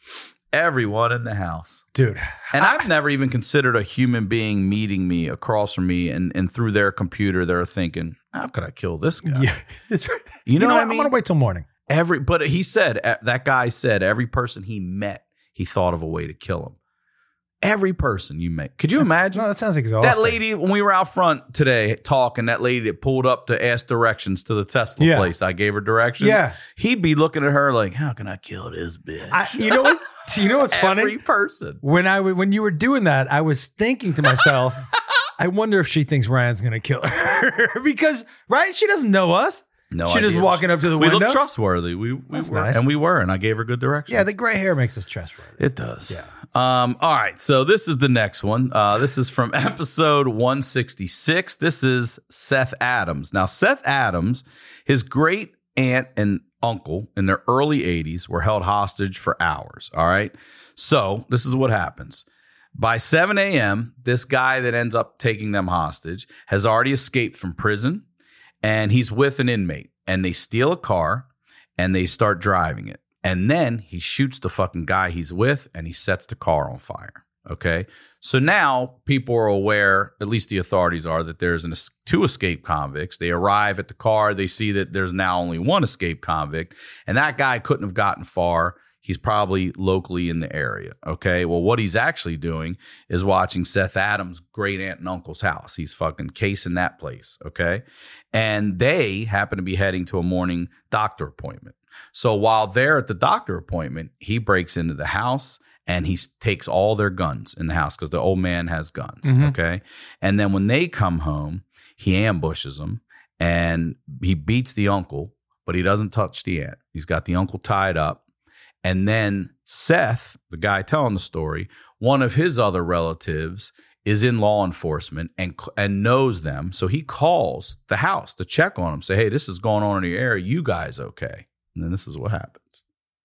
[SPEAKER 2] Everyone in the house.
[SPEAKER 6] Dude.
[SPEAKER 2] And I've never even considered a human being meeting me across from me and, and through their computer, they're thinking, how could I kill this guy?
[SPEAKER 6] Yeah. It's right.
[SPEAKER 2] You know, what I mean?
[SPEAKER 6] I'm going to wait till morning.
[SPEAKER 2] Every, but he said, uh, that guy said, every person he met, he thought of a way to kill him. Every person you met. Could you imagine?
[SPEAKER 6] No, that sounds exhausting.
[SPEAKER 2] That lady, when we were out front today talking, that lady that pulled up to ask directions to the Tesla
[SPEAKER 6] Yeah.
[SPEAKER 2] place, I gave her directions.
[SPEAKER 6] Yeah.
[SPEAKER 2] He'd be looking at her like, how can I kill this bitch?
[SPEAKER 6] I, you know what? You know what's funny?
[SPEAKER 2] Every person.
[SPEAKER 6] When I w- when you were doing that, I was thinking to myself, I wonder if she thinks Ryan's going to kill her because right, she doesn't know us.
[SPEAKER 2] No,
[SPEAKER 6] she just
[SPEAKER 2] idea.
[SPEAKER 6] walking up to the
[SPEAKER 2] we
[SPEAKER 6] window.
[SPEAKER 2] look trustworthy. We, we
[SPEAKER 6] That's
[SPEAKER 2] were,
[SPEAKER 6] nice.
[SPEAKER 2] and we were, and I gave her good directions.
[SPEAKER 6] Yeah, the gray hair makes us trustworthy.
[SPEAKER 2] It does.
[SPEAKER 6] Yeah.
[SPEAKER 2] Um, all right. So this is the next one. Uh, this is from episode one sixty-six. This is Seth Adams. Now, Seth Adams, his great aunt and uncle in their early eighties were held hostage for hours. All right. So this is what happens. By seven a.m., this guy that ends up taking them hostage has already escaped from prison, and he's with an inmate, and they steal a car and they start driving it. And then he shoots the fucking guy he's with and he sets the car on fire. Okay. So now people are aware, at least the authorities are, that there's an, two escape convicts. They arrive at the car. They see that there's now only one escape convict, and that guy couldn't have gotten far. He's probably locally in the area. Okay. Well, what he's actually doing is watching Seth Adams' great aunt and uncle's house. He's fucking casing that place. Okay. And they happen to be heading to a morning doctor appointment. So while they're at the doctor appointment, he breaks into the house and he takes all their guns in the house because the old man has guns.
[SPEAKER 6] Mm-hmm.
[SPEAKER 2] Okay. And then when they come home, he ambushes them and he beats the uncle, but he doesn't touch the aunt. He's got the uncle tied up. And then Seth, the guy telling the story, one of his other relatives is in law enforcement and and knows them. So he calls the house to check on them, say, hey, this is going on in your area. You guys okay? And then this is what happens.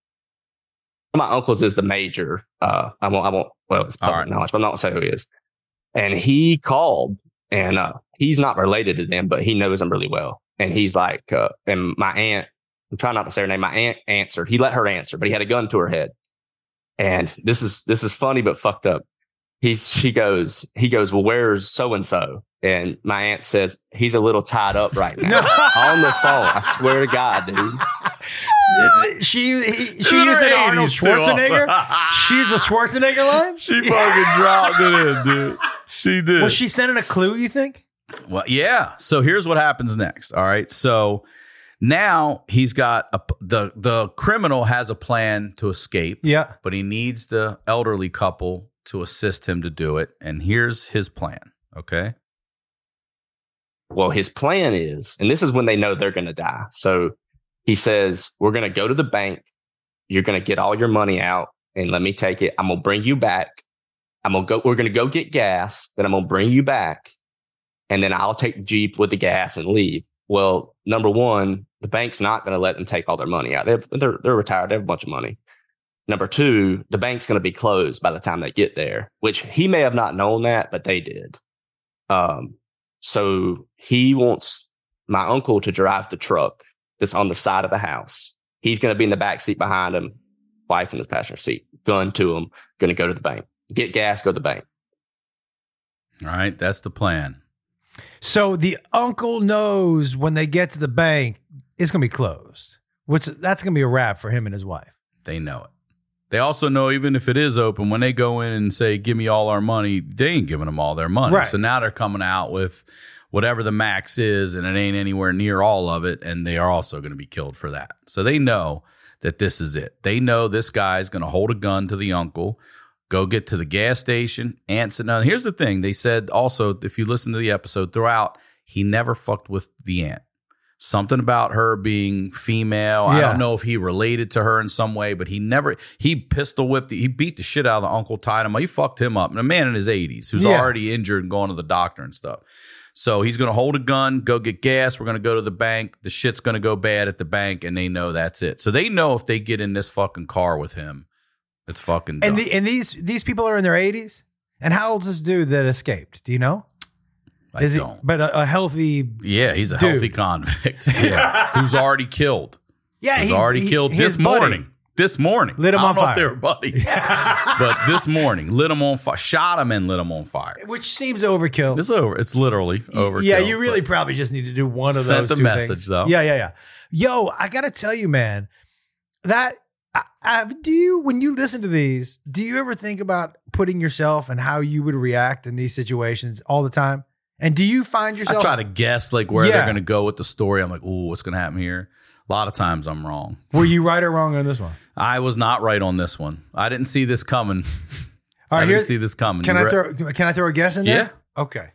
[SPEAKER 11] My uncle's is the major. Uh, I won't, I won't, well, it's public
[SPEAKER 2] right.
[SPEAKER 11] knowledge, but I'm not going to say who he is. And he called, and uh, he's not related to them, but he knows them really well. And he's like, uh, and my aunt, I'm trying not to say her name. My aunt answered. He let her answer, but he had a gun to her head. And this is this is funny but fucked up. He she goes. He goes. Well, where's so and so? And my aunt says he's a little tied up right now on the phone. I swear to God, dude.
[SPEAKER 6] She he, she used an Arnold Schwarzenegger. She used a Schwarzenegger line.
[SPEAKER 2] She fucking dropped it in, dude. She did.
[SPEAKER 6] Was she sending a clue? You think?
[SPEAKER 2] Well, yeah. So here's what happens next. All right. So now he's got a, the the criminal has a plan to escape.
[SPEAKER 6] Yeah.
[SPEAKER 2] But he needs the elderly couple to assist him to do it. And here's his plan. Okay.
[SPEAKER 11] Well, his plan is, and this is when they know they're going to die. So he says, we're going to go to the bank. You're going to get all your money out and let me take it. I'm going to bring you back. I'm going to go. We're going to go get gas. Then I'm going to bring you back. And then I'll take the Jeep with the gas and leave. Well, number one, the bank's not going to let them take all their money out. They're, they're, they're retired. They have a bunch of money. Number two, the bank's going to be closed by the time they get there, which he may have not known that, but they did. Um, so he wants my uncle to drive the truck that's on the side of the house. He's going to be in the back seat behind him, wife in the passenger seat, gun to him, going to go to the bank, get gas, go to the bank.
[SPEAKER 2] All right. That's the plan.
[SPEAKER 6] So the uncle knows when they get to the bank, it's going to be closed. Which that's going to be a wrap for him and his wife.
[SPEAKER 2] They know it. They also know even if it is open, when they go in and say, give me all our money, they ain't giving them all their money.
[SPEAKER 6] Right.
[SPEAKER 2] So now they're coming out with whatever the max is, and it ain't anywhere near all of it, and they are also going to be killed for that. So they know that this is it. They know this guy's going to hold a gun to the uncle, go get to the gas station, answer. Now, here's the thing. They said also, if you listen to the episode throughout, he never fucked with the aunt. Something about her being female. I
[SPEAKER 6] Yeah.
[SPEAKER 2] don't know if he related to her in some way, but he never, he pistol whipped, he beat the shit out of the uncle, tied him. He fucked him up. And a man in his eighties who's
[SPEAKER 6] Yeah.
[SPEAKER 2] already injured and going to the doctor and stuff. So he's going to hold a gun, go get gas. We're going to go to the bank. The shit's going to go bad at the bank, and they know that's it. So they know if they get in this fucking car with him, it's fucking done.
[SPEAKER 6] And the, and these these people are in their eighties. And how old's this dude that escaped? Do you know?
[SPEAKER 2] I
[SPEAKER 6] Is
[SPEAKER 2] don't.
[SPEAKER 6] he? But a, a healthy.
[SPEAKER 2] Yeah, he's a
[SPEAKER 6] dude.
[SPEAKER 2] healthy convict. Yeah, who's already killed.
[SPEAKER 6] Yeah,
[SPEAKER 2] Who's
[SPEAKER 6] he
[SPEAKER 2] already
[SPEAKER 6] he-
[SPEAKER 2] killed
[SPEAKER 6] his
[SPEAKER 2] this
[SPEAKER 6] buddy
[SPEAKER 2] morning. This morning.
[SPEAKER 6] Lit him
[SPEAKER 2] I don't
[SPEAKER 6] on
[SPEAKER 2] know
[SPEAKER 6] fire.
[SPEAKER 2] if they were buddies. But this morning, lit him on fire. Shot him and lit him on fire.
[SPEAKER 6] Which seems overkill.
[SPEAKER 2] It's over. It's literally overkill.
[SPEAKER 6] Yeah, you really
[SPEAKER 2] but
[SPEAKER 6] probably just need to do one of
[SPEAKER 2] Sent
[SPEAKER 6] those
[SPEAKER 2] the
[SPEAKER 6] two
[SPEAKER 2] message,
[SPEAKER 6] things.
[SPEAKER 2] though.
[SPEAKER 6] Yeah, yeah, yeah. Yo, I gotta tell you, man, that I, I, do you when you listen to these, do you ever think about putting yourself and how you would react in these situations all the time? And do you find
[SPEAKER 2] I
[SPEAKER 6] yourself?
[SPEAKER 2] try to guess like where
[SPEAKER 6] Yeah.
[SPEAKER 2] they're going to go with the story. I'm like, ooh, what's going to happen here? A lot of times I'm wrong.
[SPEAKER 6] Were you right or wrong on this one?
[SPEAKER 2] I was not right on this one. I didn't see this coming.
[SPEAKER 6] All right,
[SPEAKER 2] I didn't
[SPEAKER 6] here's-
[SPEAKER 2] see this coming.
[SPEAKER 6] Can
[SPEAKER 2] You
[SPEAKER 6] I
[SPEAKER 2] re-
[SPEAKER 6] throw? Can I throw a guess in there?
[SPEAKER 2] Yeah.
[SPEAKER 6] Okay.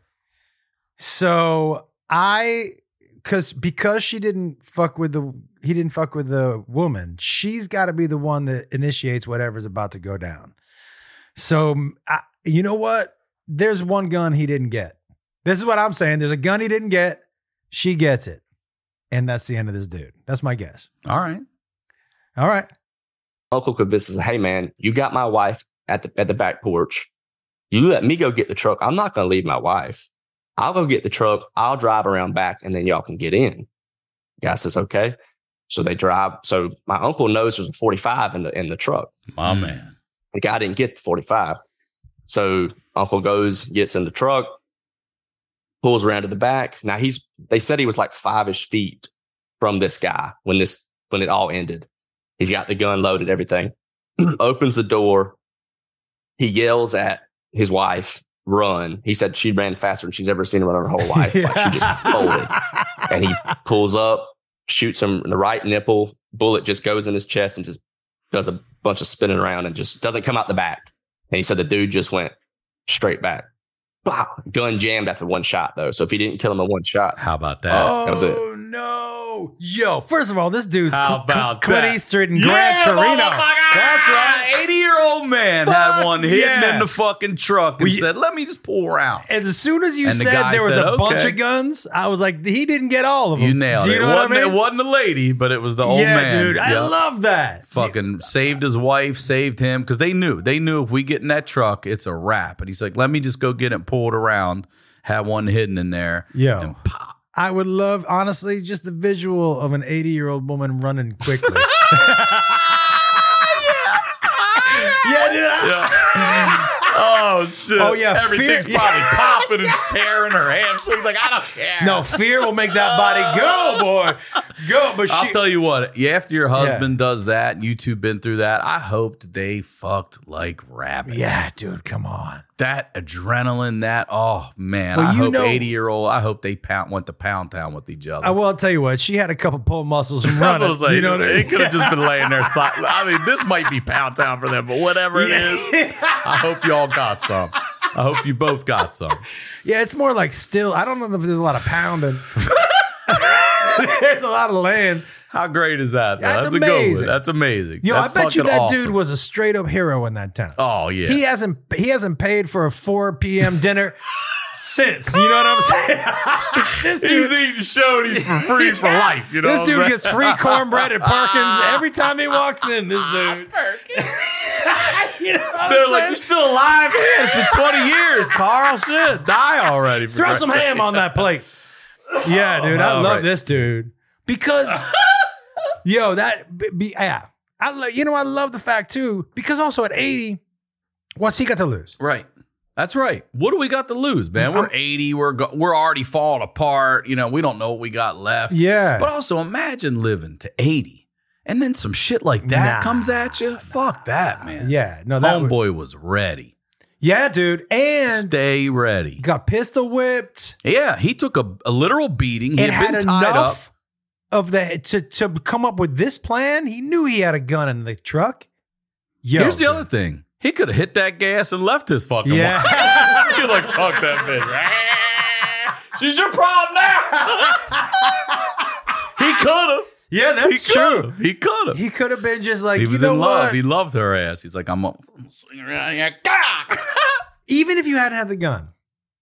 [SPEAKER 6] So I, because because she didn't fuck with the he didn't fuck with the woman. She's got to be the one that initiates whatever's about to go down. So I, you know what? There's one gun he didn't get. This is what I'm saying. There's a gun he didn't get. She gets it, and that's the end of this dude. That's my guess.
[SPEAKER 2] All right.
[SPEAKER 6] All right.
[SPEAKER 11] Uncle convinces, hey man, you got my wife at the at the back porch. You let me go get the truck. I'm not going to leave my wife. I'll go get the truck. I'll drive around back, and then y'all can get in. Guy says, okay. So they drive. So my uncle knows there's a forty-five in the in the truck.
[SPEAKER 2] My man.
[SPEAKER 11] The guy didn't get the forty-five. So uncle goes, gets in the truck, pulls around to the back. Now he's, they said he was like five-ish feet from this guy when this, when it all ended. He's got the gun loaded, everything. Opens the door. He yells at his wife, run. He said she ran faster than she's ever seen her in her whole life. Like she just folded. And he pulls up, shoots him in the right nipple. Bullet just goes in his chest and just does a bunch of spinning around and just doesn't come out the back. And he said the dude just went straight back. Wow. Gun jammed after one shot, though. So if he didn't kill him in one shot,
[SPEAKER 2] how about that?
[SPEAKER 6] Oh,
[SPEAKER 11] that was it.
[SPEAKER 6] no. Yo, first of all, this dude's
[SPEAKER 2] How
[SPEAKER 6] Cl-
[SPEAKER 2] about
[SPEAKER 6] Clint
[SPEAKER 2] that?
[SPEAKER 6] Eastwood and
[SPEAKER 2] Yeah,
[SPEAKER 6] Gran Torino.
[SPEAKER 2] motherfucker! That's right. eighty-year-old man had
[SPEAKER 6] Fuck
[SPEAKER 2] one hidden
[SPEAKER 6] yeah.
[SPEAKER 2] in the fucking truck and
[SPEAKER 6] Well, you-
[SPEAKER 2] said, let me just pull around.
[SPEAKER 6] And as soon as you
[SPEAKER 2] And the
[SPEAKER 6] said
[SPEAKER 2] guy
[SPEAKER 6] there was
[SPEAKER 2] said,
[SPEAKER 6] a bunch
[SPEAKER 2] okay.
[SPEAKER 6] of guns, I was like, he didn't get all of them.
[SPEAKER 2] You nailed
[SPEAKER 6] Do you
[SPEAKER 2] it.
[SPEAKER 6] know
[SPEAKER 2] It
[SPEAKER 6] what I
[SPEAKER 2] wasn't,
[SPEAKER 6] mean?
[SPEAKER 2] it wasn't a lady, but it was the old
[SPEAKER 6] yeah,
[SPEAKER 2] man.
[SPEAKER 6] dude. I
[SPEAKER 2] Yep.
[SPEAKER 6] love that.
[SPEAKER 2] Fucking saved his wife, saved him, because they knew. They knew if we get in that truck, it's a wrap. And he's like, let me just go get it, pull it around, have one hidden in there.
[SPEAKER 6] Yo.
[SPEAKER 2] And pop.
[SPEAKER 6] I would love, honestly, just the visual of an eighty-year-old woman running quickly. yeah, dude. I-
[SPEAKER 2] Oh, shit.
[SPEAKER 6] Oh, yeah,
[SPEAKER 2] Everything's
[SPEAKER 6] fear-
[SPEAKER 2] probably popping and tearing her hands. She's like, I don't care.
[SPEAKER 6] No, fear will make that body go, boy. Go. But
[SPEAKER 2] I'll
[SPEAKER 6] she,
[SPEAKER 2] tell you what, yeah, after your husband does that, and you two been through that, I hoped they fucked like rabbits.
[SPEAKER 6] yeah, dude, come on.
[SPEAKER 2] That adrenaline, that, oh, man.
[SPEAKER 6] Well,
[SPEAKER 2] I
[SPEAKER 6] you
[SPEAKER 2] hope
[SPEAKER 6] know-
[SPEAKER 2] eighty-year-old, I hope they pound, went to pound town with each other.
[SPEAKER 6] I will tell you what, she had a couple pull muscles from
[SPEAKER 2] That's what
[SPEAKER 6] running.
[SPEAKER 2] I'm saying.
[SPEAKER 6] You know what I mean?
[SPEAKER 2] It could have just been laying there. si- I mean, this might be pound town for them, but whatever it is, I hope y'all got some. I hope you both got some.
[SPEAKER 6] Yeah, it's more like still. I don't know if there's a lot of pounding. There's a lot of land.
[SPEAKER 2] How great is that? though?
[SPEAKER 6] That's
[SPEAKER 2] That's, a good
[SPEAKER 6] amazing.
[SPEAKER 2] one. That's amazing.
[SPEAKER 6] Yo,
[SPEAKER 2] That's
[SPEAKER 6] I bet you
[SPEAKER 2] fucking
[SPEAKER 6] that
[SPEAKER 2] awesome.
[SPEAKER 6] dude was a straight up hero in that town.
[SPEAKER 2] Oh yeah.
[SPEAKER 6] He hasn't he hasn't paid for a four p.m. dinner since. You know what I'm saying? this dude,
[SPEAKER 2] He's eating shorties for free for life. You know,
[SPEAKER 6] this
[SPEAKER 2] what
[SPEAKER 6] dude
[SPEAKER 2] I'm
[SPEAKER 6] gets
[SPEAKER 2] saying?
[SPEAKER 6] free cornbread at Perkins every time he walks in. This dude. You know what I'm
[SPEAKER 2] They're like,
[SPEAKER 6] saying?
[SPEAKER 2] you're still alive. Man, it's been twenty years, Carl. Shit, die already. for
[SPEAKER 6] Throw
[SPEAKER 2] Christ's
[SPEAKER 6] some
[SPEAKER 2] sake.
[SPEAKER 6] ham on that plate. Yeah, dude, I
[SPEAKER 2] all
[SPEAKER 6] love
[SPEAKER 2] right.
[SPEAKER 6] this dude because, yo, that be, be- yeah, I lo- you know I love the fact too because also at eighty, what's he got to lose?
[SPEAKER 2] Right. That's right. What do we got to lose, man? We're
[SPEAKER 6] I'm-
[SPEAKER 2] eighty. We're go- we're already falling apart. You know, we don't know what we got left.
[SPEAKER 6] Yeah,
[SPEAKER 2] But also imagine living to eighty and then some shit like that
[SPEAKER 6] Nah,
[SPEAKER 2] comes at you. Fuck that, man.
[SPEAKER 6] yeah, no, that would-
[SPEAKER 2] Homeboy was ready.
[SPEAKER 6] yeah, dude, and
[SPEAKER 2] Stay ready.
[SPEAKER 6] got pistol whipped.
[SPEAKER 2] Yeah, he took a, a literal beating. He
[SPEAKER 6] and
[SPEAKER 2] had
[SPEAKER 6] had
[SPEAKER 2] been tied up.
[SPEAKER 6] enough of the to to come up with this plan. He knew he had a gun in the truck. Yo,
[SPEAKER 2] Here's the
[SPEAKER 6] dude.
[SPEAKER 2] other thing. He could have hit that gas and left his fucking
[SPEAKER 6] Yeah.
[SPEAKER 2] wife. You're like, fuck that bitch. She's your problem now. He could have.
[SPEAKER 6] Yeah, that's
[SPEAKER 2] he
[SPEAKER 6] true.
[SPEAKER 2] Could've. He could have.
[SPEAKER 6] He could have been just like,
[SPEAKER 2] he
[SPEAKER 6] you
[SPEAKER 2] was
[SPEAKER 6] know
[SPEAKER 2] in
[SPEAKER 6] what?
[SPEAKER 2] love. He loved her ass. He's like, I'm gonna swing around here.
[SPEAKER 6] Even if you hadn't had the gun,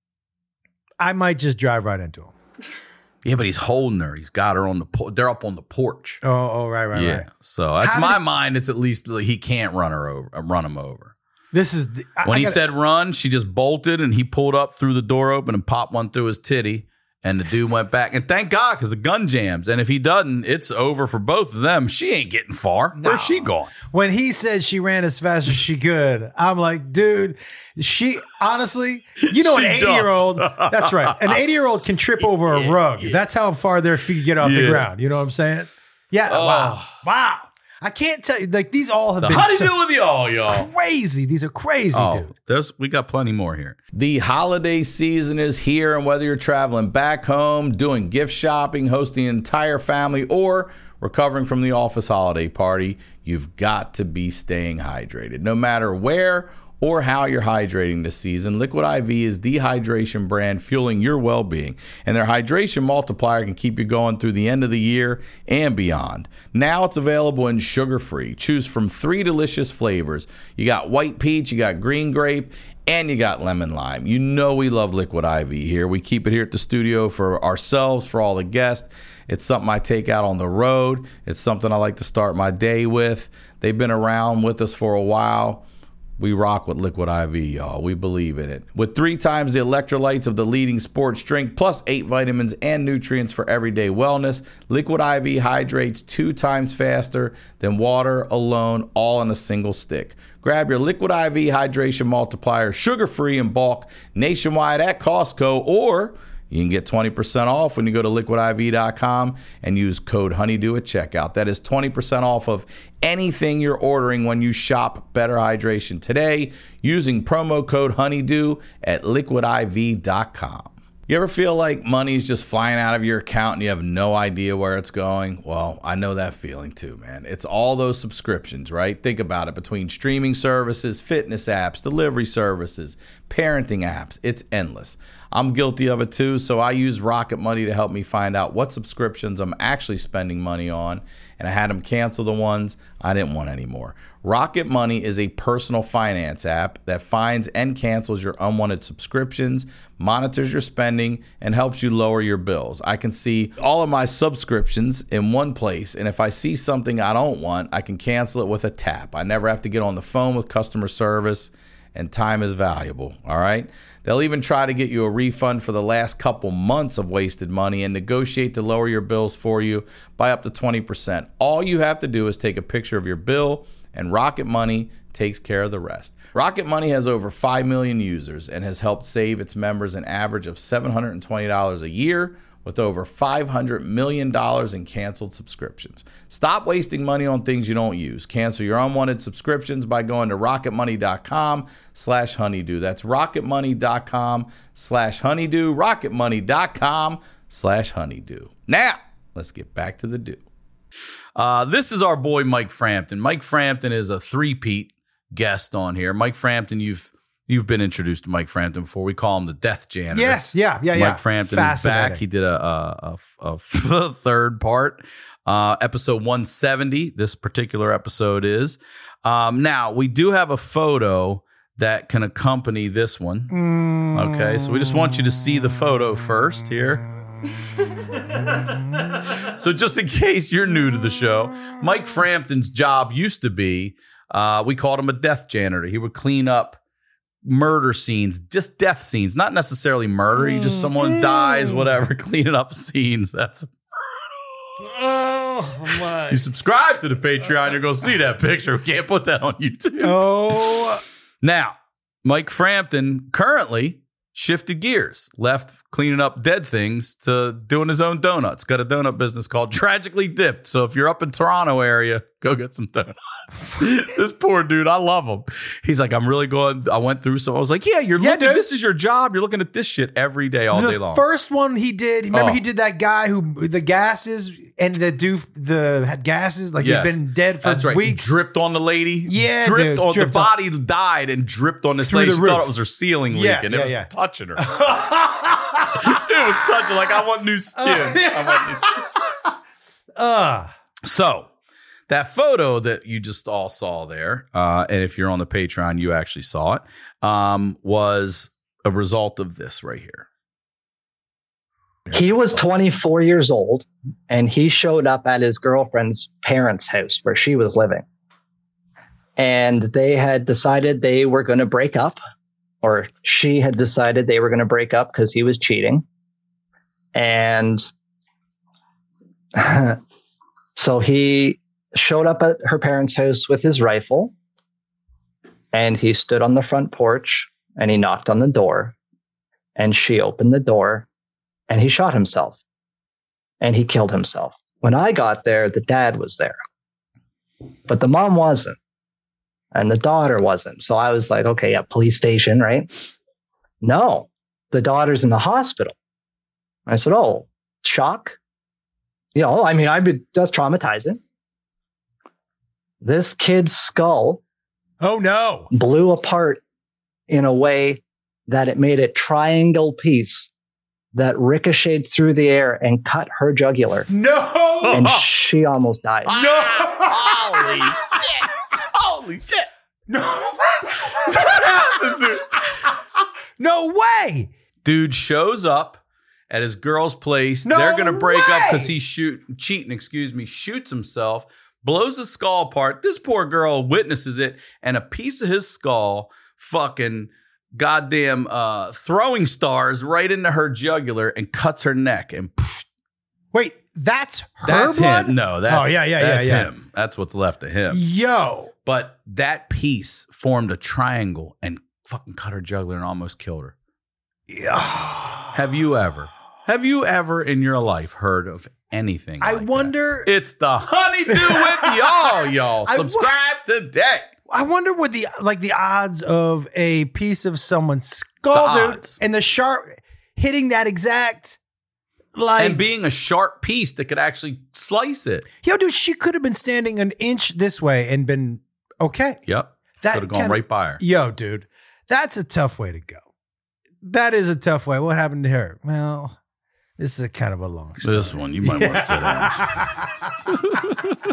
[SPEAKER 6] I might just drive right into him.
[SPEAKER 2] Yeah, but he's holding her. He's got her on the. Po- they're up on the porch.
[SPEAKER 6] Oh, oh, right, right,
[SPEAKER 2] yeah.
[SPEAKER 6] right.
[SPEAKER 2] So that's
[SPEAKER 6] How
[SPEAKER 2] my
[SPEAKER 6] did-
[SPEAKER 2] mind. It's at least like, he can't run her over. uh, Run him over.
[SPEAKER 6] This is the, I,
[SPEAKER 2] When
[SPEAKER 6] I
[SPEAKER 2] he
[SPEAKER 6] gotta-
[SPEAKER 2] said run, she just bolted and he pulled up, threw the door open, and popped one through his titty. And the dude went back. And thank God, because the gun jams. And if he doesn't, it's over for both of them. She ain't getting far. Where's she going?
[SPEAKER 6] when he said she ran as fast as she could, I'm like, dude, she honestly, you know,
[SPEAKER 2] She
[SPEAKER 6] an eighty year old, that's right. An eighty year old can trip over a rug. That's how far their feet get off the
[SPEAKER 2] Yeah.
[SPEAKER 6] ground. You know what I'm saying? Yeah.
[SPEAKER 2] Oh.
[SPEAKER 6] Wow. Wow. I can't tell you, like, these all have
[SPEAKER 2] The
[SPEAKER 6] been
[SPEAKER 2] honey
[SPEAKER 6] so
[SPEAKER 2] do with y'all, y'all.
[SPEAKER 6] crazy. These are crazy,
[SPEAKER 2] Oh,
[SPEAKER 6] dude.
[SPEAKER 2] there's we got plenty more here. The holiday season is here, and whether you're traveling back home, doing gift shopping, hosting an entire family, or recovering from the office holiday party, you've got to be staying hydrated. No matter where or how you're hydrating this season, Liquid I V is the hydration brand fueling your well-being, and their hydration multiplier can keep you going through the end of the year and beyond. Now it's available in sugar-free. Choose from three delicious flavors. You got white peach, you got green grape, and you got lemon lime. You know we love Liquid I V here. We keep it here at the studio for ourselves, for all the guests. It's something I take out on the road. It's something I like to start my day with. They've been around with us for a while. We rock with Liquid I V, y'all. We believe in it. With three times the electrolytes of the leading sports drink, plus eight vitamins and nutrients for everyday wellness, Liquid I V hydrates two times faster than water alone, all in a single stick. Grab your Liquid I V hydration multiplier, sugar-free in bulk, nationwide at Costco, or you can get twenty percent off when you go to liquid I V dot com and use code Honeydew at checkout. That is twenty percent off of anything you're ordering when you shop Better Hydration today using promo code Honeydew at liquid I V dot com. You ever feel like money is just flying out of your account and you have no idea where it's going? Well, I know that feeling too, man. It's all those subscriptions, right? Think about it. Between streaming services, fitness apps, delivery services, parenting apps, it's endless. I'm guilty of it too, so I use Rocket Money to help me find out what subscriptions I'm actually spending money on, and I had them cancel the ones I didn't want anymore. Rocket Money is a personal finance app that finds and cancels your unwanted subscriptions, monitors your spending, and helps you lower your bills. I can see all of my subscriptions in one place, and if I see something I don't want, I can cancel it with a tap. I never have to get on the phone with customer service, and time is valuable, all right? They'll even try to get you a refund for the last couple months of wasted money and negotiate to lower your bills for you by up to twenty percent. All you have to do is take a picture of your bill, and Rocket Money takes care of the rest. Rocket Money has over five million users and has helped save its members an average of seven hundred twenty dollars a year, with over five hundred million dollars in canceled subscriptions. Stop wasting money on things you don't use. Cancel your unwanted subscriptions by going to rocketmoney.com slash honeydew. That's rocketmoney.com slash honeydew. rocketmoney.com slash honeydew. Now, let's get back to the do. Uh, this is our boy Mike Frampton. Mike Frampton is a three-peat guest on here. Mike Frampton, you've You've been introduced to Mike Frampton before. We call him the Death Janitor.
[SPEAKER 6] Yes, yeah, yeah, yeah.
[SPEAKER 2] Mike Frampton is back. He did a, a, a, a third part, uh, episode one seventy. This particular episode is. Um, now, we do have a photo that can accompany this one. Mm. Okay, so we just want you to see the photo first here. So just in case you're new to the show, Mike Frampton's job used to be, uh, we called him a death janitor. He would clean up murder scenes, just death scenes, not necessarily murder. You just someone dies, whatever, cleaning up scenes. That's
[SPEAKER 6] oh my.
[SPEAKER 2] You subscribe to the Patreon, you're gonna see that picture. We can't put that on YouTube.
[SPEAKER 6] Oh,
[SPEAKER 2] now Mike Frampton currently shifted gears, left cleaning up dead things to doing his own donuts. Got a donut business called Tragically Dipped. So if you're up in Toronto area, go get some donuts. This poor dude, I love him. He's like, I'm really going. I went through some. I was like, yeah, you're
[SPEAKER 6] yeah,
[SPEAKER 2] looking.
[SPEAKER 6] Dude.
[SPEAKER 2] This is your job. You're looking at this shit every day, all
[SPEAKER 6] the
[SPEAKER 2] day long.
[SPEAKER 6] The first one he did, remember
[SPEAKER 2] Oh.
[SPEAKER 6] he did that guy who the gases and the do the had gases like
[SPEAKER 2] Yes.
[SPEAKER 6] he'd been dead for
[SPEAKER 2] That's right.
[SPEAKER 6] weeks.
[SPEAKER 2] He dripped on the lady.
[SPEAKER 6] Yeah,
[SPEAKER 2] dripped
[SPEAKER 6] dude,
[SPEAKER 2] on
[SPEAKER 6] dripped
[SPEAKER 2] the
[SPEAKER 6] on-
[SPEAKER 2] body. Died and dripped on this
[SPEAKER 6] Through
[SPEAKER 2] lady.
[SPEAKER 6] the
[SPEAKER 2] She
[SPEAKER 6] roof.
[SPEAKER 2] thought it was her ceiling
[SPEAKER 6] Yeah,
[SPEAKER 2] leaking.
[SPEAKER 6] yeah,
[SPEAKER 2] it was
[SPEAKER 6] yeah.
[SPEAKER 2] touching her. It was touching. Like I want new skin.
[SPEAKER 6] Uh, yeah.
[SPEAKER 2] I want new skin.
[SPEAKER 6] Ugh.
[SPEAKER 2] So that photo that you just all saw there, uh, and if you're on the Patreon, you actually saw it, um, was a result of this right here.
[SPEAKER 12] He was twenty-four years old, and he showed up at his girlfriend's parents' house where she was living. And they had decided they were going to break up, or she had decided they were going to break up because he was cheating. And so he showed up at her parents' house with his rifle, and he stood on the front porch, and he knocked on the door, and she opened the door. And he shot himself, and he killed himself. When I got there, the dad was there, but the mom wasn't, and the daughter wasn't. So I was like, okay, yeah, police station, right? No, the daughter's in the hospital. I said, oh, shock. You know, I mean, I've been, that's traumatizing. This kid's skull.
[SPEAKER 6] Oh no.
[SPEAKER 12] Blew apart in a way that it made a triangle piece that ricocheted through the air and cut her jugular.
[SPEAKER 6] No!
[SPEAKER 12] And she almost died.
[SPEAKER 6] No!
[SPEAKER 2] Holy shit! Holy shit!
[SPEAKER 6] No! No way!
[SPEAKER 2] Dude shows up at his girl's place.
[SPEAKER 6] No
[SPEAKER 2] They're gonna break
[SPEAKER 6] way!
[SPEAKER 2] up because he's shoot cheating. Excuse me. Shoots himself. Blows his skull apart. This poor girl witnesses it, and a piece of his skull fucking. Goddamn uh, throwing stars right into her jugular and cuts her neck. And poof.
[SPEAKER 6] Wait, that's her
[SPEAKER 2] That's
[SPEAKER 6] blood?
[SPEAKER 2] him. No, that's,
[SPEAKER 6] oh, yeah, yeah,
[SPEAKER 2] that's
[SPEAKER 6] yeah, yeah.
[SPEAKER 2] him. That's what's left of him.
[SPEAKER 6] Yo.
[SPEAKER 2] But that piece formed a triangle and fucking cut her jugular and almost killed her.
[SPEAKER 6] Yeah.
[SPEAKER 2] Have you ever, have you ever in your life heard of anything
[SPEAKER 6] I
[SPEAKER 2] like
[SPEAKER 6] wonder.
[SPEAKER 2] that? It's the Honeydew with y'all, y'all.
[SPEAKER 6] I
[SPEAKER 2] Subscribe
[SPEAKER 6] wa-
[SPEAKER 2] today.
[SPEAKER 6] I wonder what the like the odds of a piece of someone's skull,
[SPEAKER 2] The
[SPEAKER 6] dude,
[SPEAKER 2] odds.
[SPEAKER 6] and the sharp hitting that exact like
[SPEAKER 2] And being a sharp piece that could actually slice it.
[SPEAKER 6] yo, dude, she could have been standing an inch this way and been okay.
[SPEAKER 2] Yep.
[SPEAKER 6] That
[SPEAKER 2] Could have gone
[SPEAKER 6] kinda-
[SPEAKER 2] right by her.
[SPEAKER 6] Yo, dude, that's a tough way to go. That is a tough way. What happened to her? Well, this is a kind of a long story.
[SPEAKER 2] This one, you might want to sit down.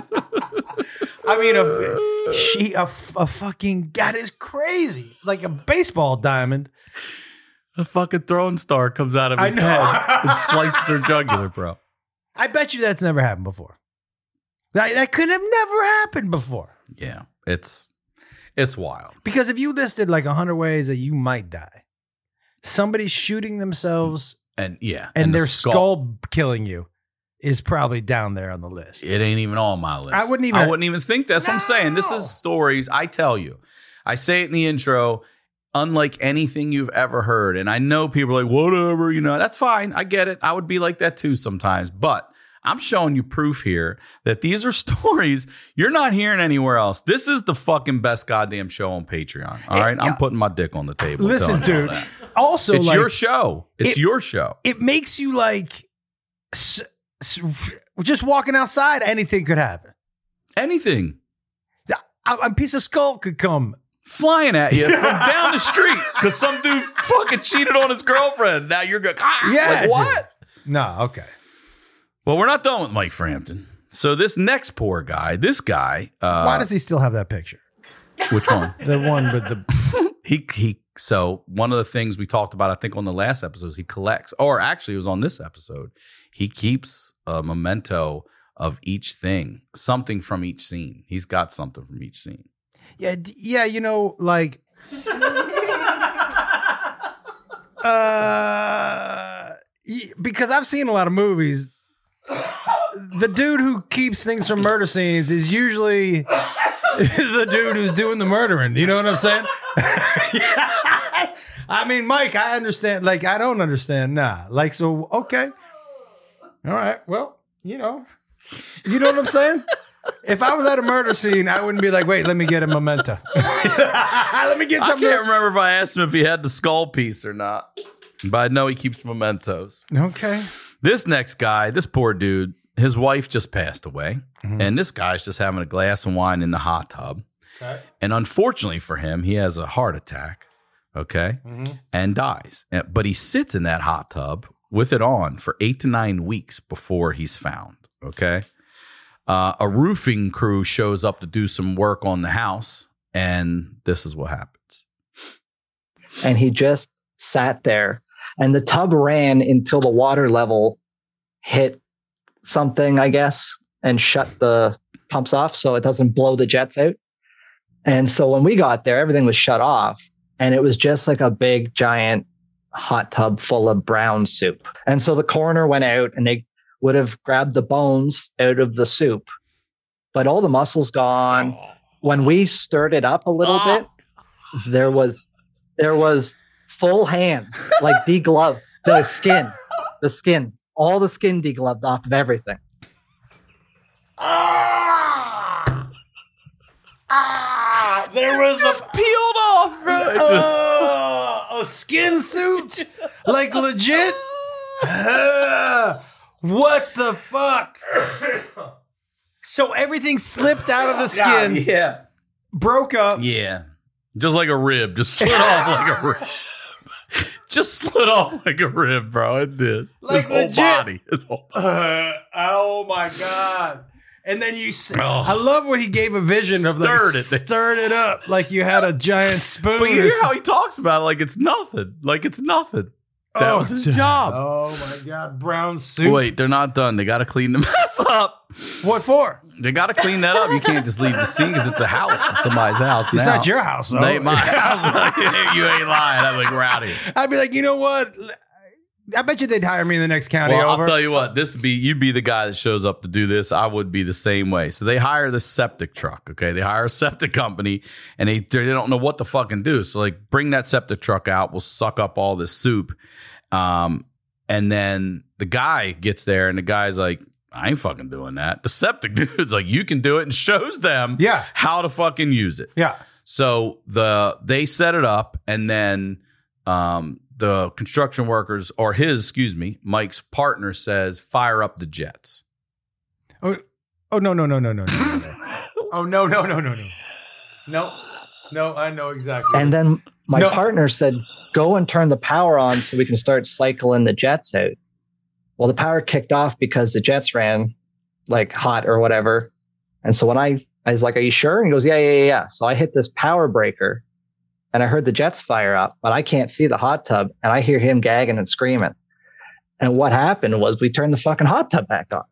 [SPEAKER 6] I mean, a, she a, a fucking that is crazy, like a baseball diamond.
[SPEAKER 2] A fucking throwing star comes out of his
[SPEAKER 6] I know.
[SPEAKER 2] head and slices her jugular, bro.
[SPEAKER 6] I bet you that's never happened before. That, that could have never happened before.
[SPEAKER 2] Yeah, it's it's wild.
[SPEAKER 6] Because if you listed like a hundred ways that you might die, somebody shooting themselves
[SPEAKER 2] And yeah,
[SPEAKER 6] and,
[SPEAKER 2] the
[SPEAKER 6] their skull. killing you is probably down there on the list.
[SPEAKER 2] It ain't even on my list.
[SPEAKER 6] I wouldn't even-
[SPEAKER 2] I wouldn't even think that's what I'm saying. This is stories. I tell you. I say it in the intro, unlike anything you've ever heard. And I know people are like, whatever, you know, that's fine. I get it. I would be like that too sometimes. But I'm showing you proof here that these are stories you're not hearing anywhere else. This is the fucking best goddamn show on Patreon. All right. I'm putting my dick on the table.
[SPEAKER 6] Listen,
[SPEAKER 2] telling you all
[SPEAKER 6] dude.
[SPEAKER 2] that.
[SPEAKER 6] Also,
[SPEAKER 2] It's
[SPEAKER 6] like,
[SPEAKER 2] your show. It's
[SPEAKER 6] it-
[SPEAKER 2] your show.
[SPEAKER 6] It makes you like s- s- just walking outside. Anything could happen.
[SPEAKER 2] Anything.
[SPEAKER 6] A, a piece of skull could come
[SPEAKER 2] flying at you from down the street because some dude fucking cheated on his girlfriend. Now you're going, ah,
[SPEAKER 6] Yeah,
[SPEAKER 2] like
[SPEAKER 6] it's-
[SPEAKER 2] what?
[SPEAKER 6] No, okay.
[SPEAKER 2] Well, we're not done with Mike Frampton. So this next poor guy, this guy, uh,
[SPEAKER 6] Why does he still have that picture?
[SPEAKER 2] which one?
[SPEAKER 6] The one with the
[SPEAKER 2] he he. So one of the things we talked about, I think, on the last episode, he collects, or actually, it was on this episode. He keeps a memento of each thing, something from each scene. He's got something from each scene.
[SPEAKER 6] yeah d- yeah you know like uh y- because I've seen a lot of movies. The dude who keeps things from murder scenes is usually the dude who's doing the murdering. You know what I'm saying? I mean, Mike, I understand. Like, I don't understand. Nah. Like, so, okay. All right. Well, you know, you know what I'm saying? If I was at a murder scene, I wouldn't be like, wait, let me get a memento. Let me get
[SPEAKER 2] I
[SPEAKER 6] something.
[SPEAKER 2] can't remember if I asked him if he had the skull piece or not, but I know he keeps mementos.
[SPEAKER 6] Okay.
[SPEAKER 2] This next guy, this poor dude, his wife just passed away,
[SPEAKER 6] Mhm.
[SPEAKER 2] and this guy's just having a glass of wine in the hot tub.
[SPEAKER 6] Okay.
[SPEAKER 2] And unfortunately for him, he has a heart attack, okay,
[SPEAKER 6] Mhm.
[SPEAKER 2] and dies. Uh, But he sits in that hot tub with it on for eight to nine weeks before he's found, okay? Uh, a roofing crew shows up to do some work on the house, and this is what happens.
[SPEAKER 12] And he just sat there, and the tub ran until the water level hit something, I guess, and shut the pumps off so it doesn't blow the jets out. And so when we got there, everything was shut off, and it was just like a big, giant hot tub full of brown soup. And so the coroner went out, and they would have grabbed the bones out of the soup, but all the muscle's gone. When we stirred it up a little oh. bit, there was there was full hands, like degloved, the skin, the skin, all the skin degloved off of everything.
[SPEAKER 6] Ah, ah there was
[SPEAKER 2] just
[SPEAKER 6] a
[SPEAKER 2] peeled off, bro.
[SPEAKER 6] Uh, a skin suit, like legit. Uh, what the fuck? So everything slipped out of the skin.
[SPEAKER 2] Yeah, yeah.
[SPEAKER 6] Broke up.
[SPEAKER 2] Yeah. Just like a rib. Just slid off like a rib. Just slid off like a rib, bro. It did.
[SPEAKER 6] Like
[SPEAKER 2] His whole
[SPEAKER 6] legit.
[SPEAKER 2] body. His whole body.
[SPEAKER 6] Uh, oh my God. And then you,
[SPEAKER 2] Oh.
[SPEAKER 6] I love when he gave a vision of like,
[SPEAKER 2] Stirred it.
[SPEAKER 6] stirred it up like you had a giant spoon.
[SPEAKER 2] But you
[SPEAKER 6] or
[SPEAKER 2] hear
[SPEAKER 6] something.
[SPEAKER 2] how he talks about it like it's nothing. Like it's nothing. That
[SPEAKER 6] Oh,
[SPEAKER 2] was his
[SPEAKER 6] d-
[SPEAKER 2] job.
[SPEAKER 6] Oh my God. Brown soup.
[SPEAKER 2] Wait, they're not done. They got to clean the mess up.
[SPEAKER 6] What for?
[SPEAKER 2] They got to clean that up. You can't just leave the scene because it's a house. It's somebody's house.
[SPEAKER 6] It's
[SPEAKER 2] now.
[SPEAKER 6] not your house, though.
[SPEAKER 2] They my house. You ain't lying. I'm like, we're out of here.
[SPEAKER 6] I'd be like, you know what? I bet you they'd hire me in the next county
[SPEAKER 2] Well,
[SPEAKER 6] over.
[SPEAKER 2] I'll tell you what, this would be you'd be the guy that shows up to do this. I would be the same way. So they hire the septic truck. Okay, they hire a septic company, and they they don't know what to fucking do. So like, bring that septic truck out. We'll suck up all this soup. Um, and then the guy gets there, and the guy's like, I ain't fucking doing that. The septic dude's like, you can do it, and shows them
[SPEAKER 6] Yeah.
[SPEAKER 2] how to fucking use it.
[SPEAKER 6] Yeah.
[SPEAKER 2] So the they set it up, and then um, the construction workers, or his, excuse me, Mike's partner says, fire up the jets.
[SPEAKER 6] Oh, oh no, no, no, no, no, no, no, no. Oh, no, no, no, no, no. No, no, I know exactly.
[SPEAKER 12] And then my
[SPEAKER 6] No.
[SPEAKER 12] partner said, go and turn the power on so we can start cycling the jets out. Well, the power kicked off because the jets ran like hot or whatever. And so when I, I was like, are you sure? And he goes, yeah, yeah, yeah, yeah. So I hit this power breaker and I heard the jets fire up, but I can't see the hot tub. And I hear him gagging and screaming. And what happened was we turned the fucking hot tub back on.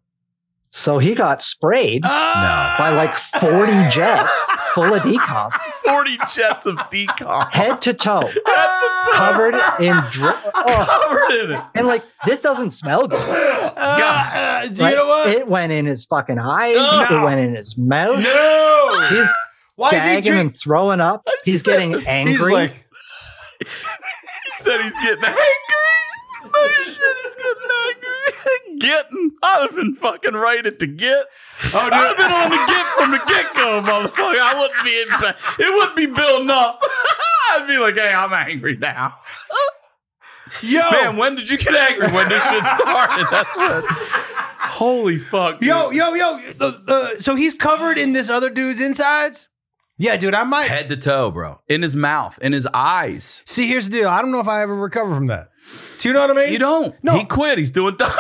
[SPEAKER 12] So he got sprayed by like forty jets full of decomp.
[SPEAKER 2] forty jets of decomp.
[SPEAKER 12] Head to toe. Covered in dr- oh.
[SPEAKER 2] Covered in it.
[SPEAKER 12] And like, this doesn't smell good.
[SPEAKER 6] Uh, uh, do
[SPEAKER 12] Right?
[SPEAKER 6] you know what?
[SPEAKER 12] It went in his fucking eyes.
[SPEAKER 6] No.
[SPEAKER 12] It went in his mouth.
[SPEAKER 6] No.
[SPEAKER 12] He's
[SPEAKER 6] Why is he
[SPEAKER 12] gagging
[SPEAKER 6] drink-
[SPEAKER 12] and throwing up. He's getting angry.
[SPEAKER 6] He's like,
[SPEAKER 2] He said he's getting angry. Oh shit, he's getting angry. Getting. I'd have been fucking rated to get.
[SPEAKER 6] Oh,
[SPEAKER 2] I'd have been on the get from the get go, motherfucker. I wouldn't be in. It wouldn't be building up. I'd be like, hey, I'm angry now.
[SPEAKER 6] yo,
[SPEAKER 2] Man, when did you get angry? When this shit started? That's what. Holy fuck.
[SPEAKER 6] yo,
[SPEAKER 2] dude.
[SPEAKER 6] yo, yo. The, the, so he's covered in this other dude's insides? Yeah, dude, I might.
[SPEAKER 2] Head to toe, bro. In his mouth, in his eyes.
[SPEAKER 6] See, here's the deal. I don't know if I ever recover from that. Do you know what I mean?
[SPEAKER 2] You don't.
[SPEAKER 6] No.
[SPEAKER 2] He quit. He's doing donuts.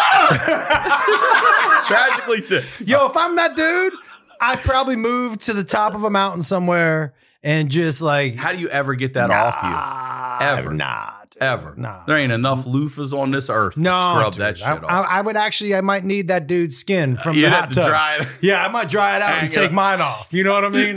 [SPEAKER 2] Tragically did.
[SPEAKER 6] Yo, if I'm that dude, I'd probably move to the top of a mountain somewhere and just like.
[SPEAKER 2] How do you ever get that off you? Ever.
[SPEAKER 6] Not.
[SPEAKER 2] Ever.
[SPEAKER 6] Nah.
[SPEAKER 2] There ain't enough loofahs on this earth
[SPEAKER 6] No,
[SPEAKER 2] to scrub
[SPEAKER 6] dude.
[SPEAKER 2] that shit
[SPEAKER 6] I,
[SPEAKER 2] off.
[SPEAKER 6] I, I would actually, I might need that dude's skin from
[SPEAKER 2] You'd
[SPEAKER 6] the
[SPEAKER 2] have
[SPEAKER 6] hot
[SPEAKER 2] to
[SPEAKER 6] tub.
[SPEAKER 2] dry it.
[SPEAKER 6] Yeah, I might dry it out
[SPEAKER 2] Hang
[SPEAKER 6] and
[SPEAKER 2] it
[SPEAKER 6] take
[SPEAKER 2] up.
[SPEAKER 6] mine off. You know what I mean?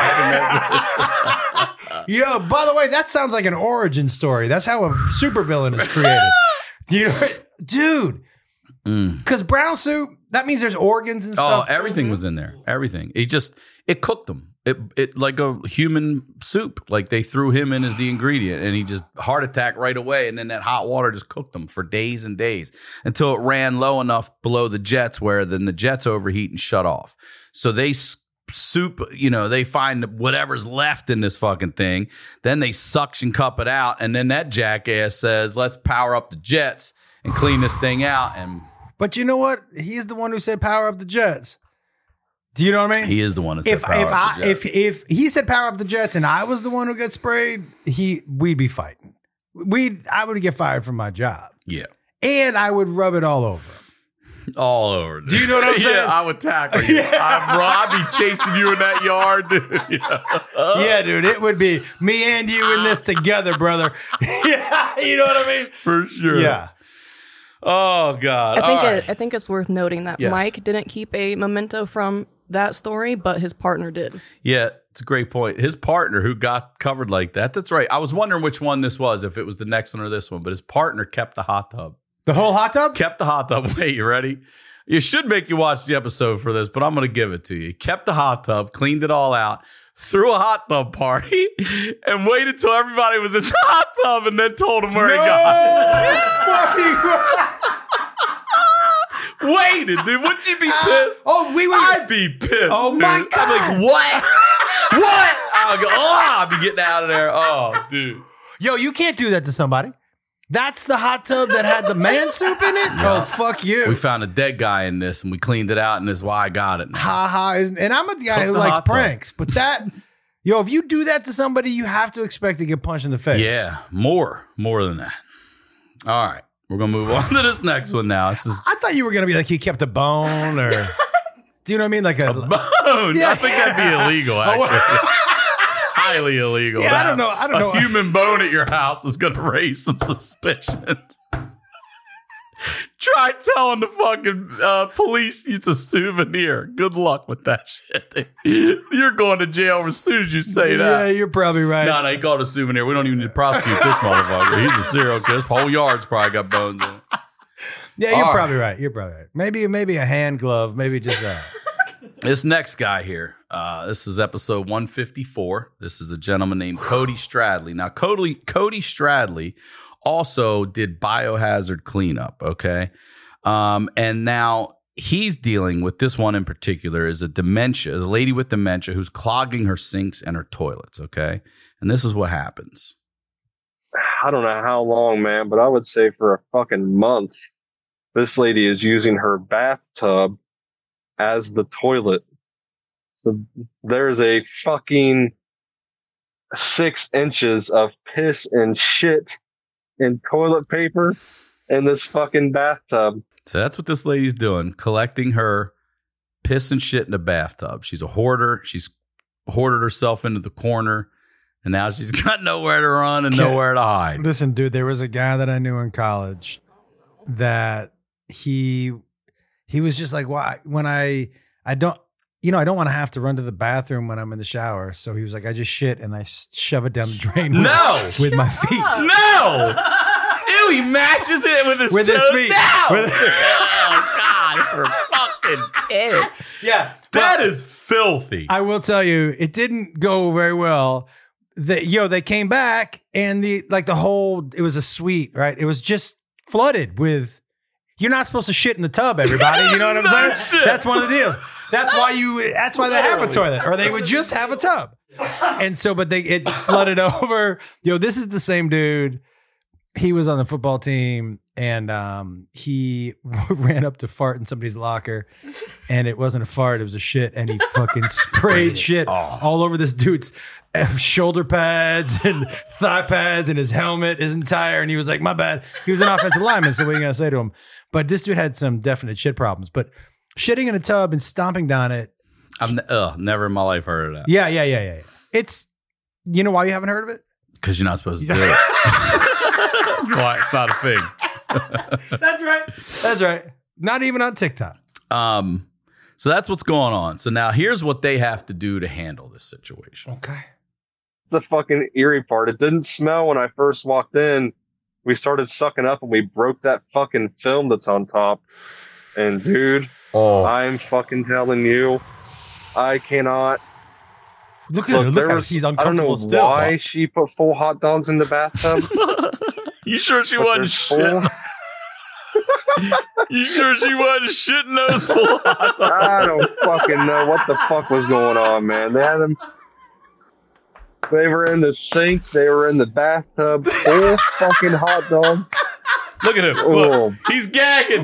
[SPEAKER 6] Yo, by the way, that sounds like an origin story. That's how a supervillain is created. You know, dude. Because brown soup, that means there's organs and
[SPEAKER 2] Oh,
[SPEAKER 6] stuff.
[SPEAKER 2] everything was in there. Everything. It just it cooked them. It it like a human soup. Like they threw him in as the ingredient, and he just heart attack right away. And then that hot water just cooked him for days and days until it ran low enough below the jets, where then the jets overheat and shut off. So they s- soup, you know, they find whatever's left in this fucking thing. Then they suction cup it out, and then that jackass says, "Let's power up the jets and clean this thing out." And
[SPEAKER 6] But you know what? He's the one who said power up the jets. Do you know what I mean?
[SPEAKER 2] he is the one that said
[SPEAKER 6] If
[SPEAKER 2] power
[SPEAKER 6] if
[SPEAKER 2] up
[SPEAKER 6] I
[SPEAKER 2] the jets.
[SPEAKER 6] if if he said power up the jets and I was the one who got sprayed, he we'd be fighting. We'd I would get fired from my job.
[SPEAKER 2] Yeah.
[SPEAKER 6] And I would rub it all over him.
[SPEAKER 2] All over. Dude.
[SPEAKER 6] Do you know what I'm saying?
[SPEAKER 2] Yeah, I would tackle you.
[SPEAKER 6] Yeah.
[SPEAKER 2] I, bro, I'd be chasing you in that yard, dude. Yeah.
[SPEAKER 6] Yeah, dude, it would be me and you in this together, brother. Yeah, you know what I mean?
[SPEAKER 2] For sure.
[SPEAKER 6] Yeah.
[SPEAKER 2] Oh, God.
[SPEAKER 10] I think
[SPEAKER 2] All
[SPEAKER 10] it,
[SPEAKER 2] right.
[SPEAKER 10] I think it's worth noting that
[SPEAKER 2] Yes.
[SPEAKER 10] Mike didn't keep a memento from that story, but his partner did.
[SPEAKER 2] Yeah, it's a great point. His partner who got covered like that. That's right. I was wondering which one this was, if it was the next one or this one, but his partner kept the hot tub.
[SPEAKER 6] The whole hot tub?
[SPEAKER 2] Kept the hot tub. Wait, you ready? You should make you watch the episode for this, but I'm going to give it to you. Kept the hot tub, cleaned it all out, threw a hot tub party, and waited till everybody was in the hot tub and then told them where he got it. Waited, dude. Wouldn't you be pissed?
[SPEAKER 6] Oh, we would.
[SPEAKER 2] I'd be pissed.
[SPEAKER 6] Oh,
[SPEAKER 2] dude.
[SPEAKER 6] my
[SPEAKER 2] I'm
[SPEAKER 6] God.
[SPEAKER 2] like, what? What? I'll go, oh, I'll be getting out of there. Oh, dude.
[SPEAKER 6] Yo, you can't do that to somebody. That's the hot tub that had the man soup in it?
[SPEAKER 2] Yeah.
[SPEAKER 6] Oh, fuck you.
[SPEAKER 2] We found a dead guy in this and we cleaned it out, and this is why I got it now.
[SPEAKER 6] Ha ha. And I'm a guy
[SPEAKER 2] Took
[SPEAKER 6] who
[SPEAKER 2] the
[SPEAKER 6] likes
[SPEAKER 2] hot tub.
[SPEAKER 6] pranks, but that, yo, if you do that to somebody, you have to expect to get punched in the face.
[SPEAKER 2] Yeah, more, more than that. All right, we're gonna move on to this next one now. This is
[SPEAKER 6] I thought you were going to be like, he kept a bone or, do you know what I mean? Like a,
[SPEAKER 2] a bone.
[SPEAKER 6] Yeah.
[SPEAKER 2] I think that'd be illegal, actually. Highly illegal.
[SPEAKER 6] Yeah,
[SPEAKER 2] to
[SPEAKER 6] I don't
[SPEAKER 2] have
[SPEAKER 6] know- I don't
[SPEAKER 2] a
[SPEAKER 6] know.
[SPEAKER 2] human bone at your house is gonna raise some suspicions. Try telling the fucking uh, police it's a souvenir. Good luck with that shit. You're going to jail as soon as you say
[SPEAKER 6] yeah,
[SPEAKER 2] that.
[SPEAKER 6] you're probably right.
[SPEAKER 2] No, no, he called it a souvenir. We don't even need to prosecute this motherfucker. He's a serial killer. This whole yard's probably got bones in it.
[SPEAKER 6] Yeah, you're
[SPEAKER 2] All
[SPEAKER 6] probably right. You're probably right. Maybe, maybe a hand glove. Maybe just that.
[SPEAKER 2] This next guy here, uh, this is episode one fifty-four. This is a gentleman named Cody Stradley. Now, Cody Cody Stradley also did biohazard cleanup, okay? Um, and now he's dealing with this one in particular is a dementia, is a lady with dementia who's clogging her sinks and her toilets, okay? And this is what happens.
[SPEAKER 9] I don't know how long, man, but I would say for a fucking month, this lady is using her bathtub as the toilet. So there's a fucking six inches of piss and shit and toilet paper in this fucking bathtub.
[SPEAKER 2] So that's what this lady's doing, collecting her piss and shit in the bathtub. She's a hoarder. She's hoarded herself into the corner, and now she's got nowhere to run and nowhere to hide.
[SPEAKER 6] Listen, dude, there was a guy that I knew in college that he he was just like, why when I I don't you know I don't want to have to run to the bathroom when I'm in the shower. So he was like, I just shit and I shove it down the drain. With,
[SPEAKER 2] No!
[SPEAKER 6] with my feet.
[SPEAKER 2] No! Ew, he matches it with his
[SPEAKER 6] With his
[SPEAKER 2] toes.
[SPEAKER 6] feet.
[SPEAKER 2] No!
[SPEAKER 6] With-
[SPEAKER 2] Oh, God, for fucking kid.
[SPEAKER 6] Yeah,
[SPEAKER 2] That is filthy.
[SPEAKER 6] I will tell you, it didn't go very well. The, yo, they came back and the like the whole it was a suite, right? It was just flooded with. You're not supposed to shit in the tub, everybody. You know what I'm
[SPEAKER 2] No
[SPEAKER 6] saying?
[SPEAKER 2] shit.
[SPEAKER 6] That's one of the deals. That's why you. That's why they have a toilet, or they would just have a tub. And so, but they it flooded over. Yo, this is the same dude. He was on the football team, and um, he ran up to fart in somebody's locker, and it wasn't a fart; it was a shit, and he fucking sprayed shit all over this dude's shoulder pads and thigh pads and his helmet, his entire. And he was like, "My bad." He was an offensive lineman, so what are you gonna say to him? But this dude had some definite shit problems. But shitting in a tub and stomping down it.
[SPEAKER 2] I've ne- ugh, never in my life heard of that.
[SPEAKER 6] Yeah, yeah, yeah, yeah. yeah. It's, you know why you haven't heard of it?
[SPEAKER 2] Because you're not supposed to do it. That's why it's not a thing.
[SPEAKER 6] That's right. That's right. Not even on TikTok.
[SPEAKER 2] Um, so that's what's going on. So now here's what they have to do to handle this situation.
[SPEAKER 6] Okay.
[SPEAKER 9] It's the fucking eerie part. It didn't smell when I first walked in. We started sucking up and we broke that fucking film that's on top. And dude,
[SPEAKER 2] oh.
[SPEAKER 9] I'm fucking telling you, I cannot.
[SPEAKER 6] Look at him. Look at him. He's
[SPEAKER 9] I don't know
[SPEAKER 6] uncomfortable still.
[SPEAKER 9] why she put full hot dogs in the bathtub.
[SPEAKER 2] You sure she
[SPEAKER 9] but
[SPEAKER 2] wasn't
[SPEAKER 9] there's
[SPEAKER 2] shit?
[SPEAKER 9] full-
[SPEAKER 2] You sure she wasn't shitting those full hot dogs?
[SPEAKER 9] I don't fucking know what the fuck was going on, man. They had them. They were in the sink. They were in the bathtub. Full fucking hot dogs.
[SPEAKER 2] Look at him.
[SPEAKER 9] Oh.
[SPEAKER 2] Look, he's gagging.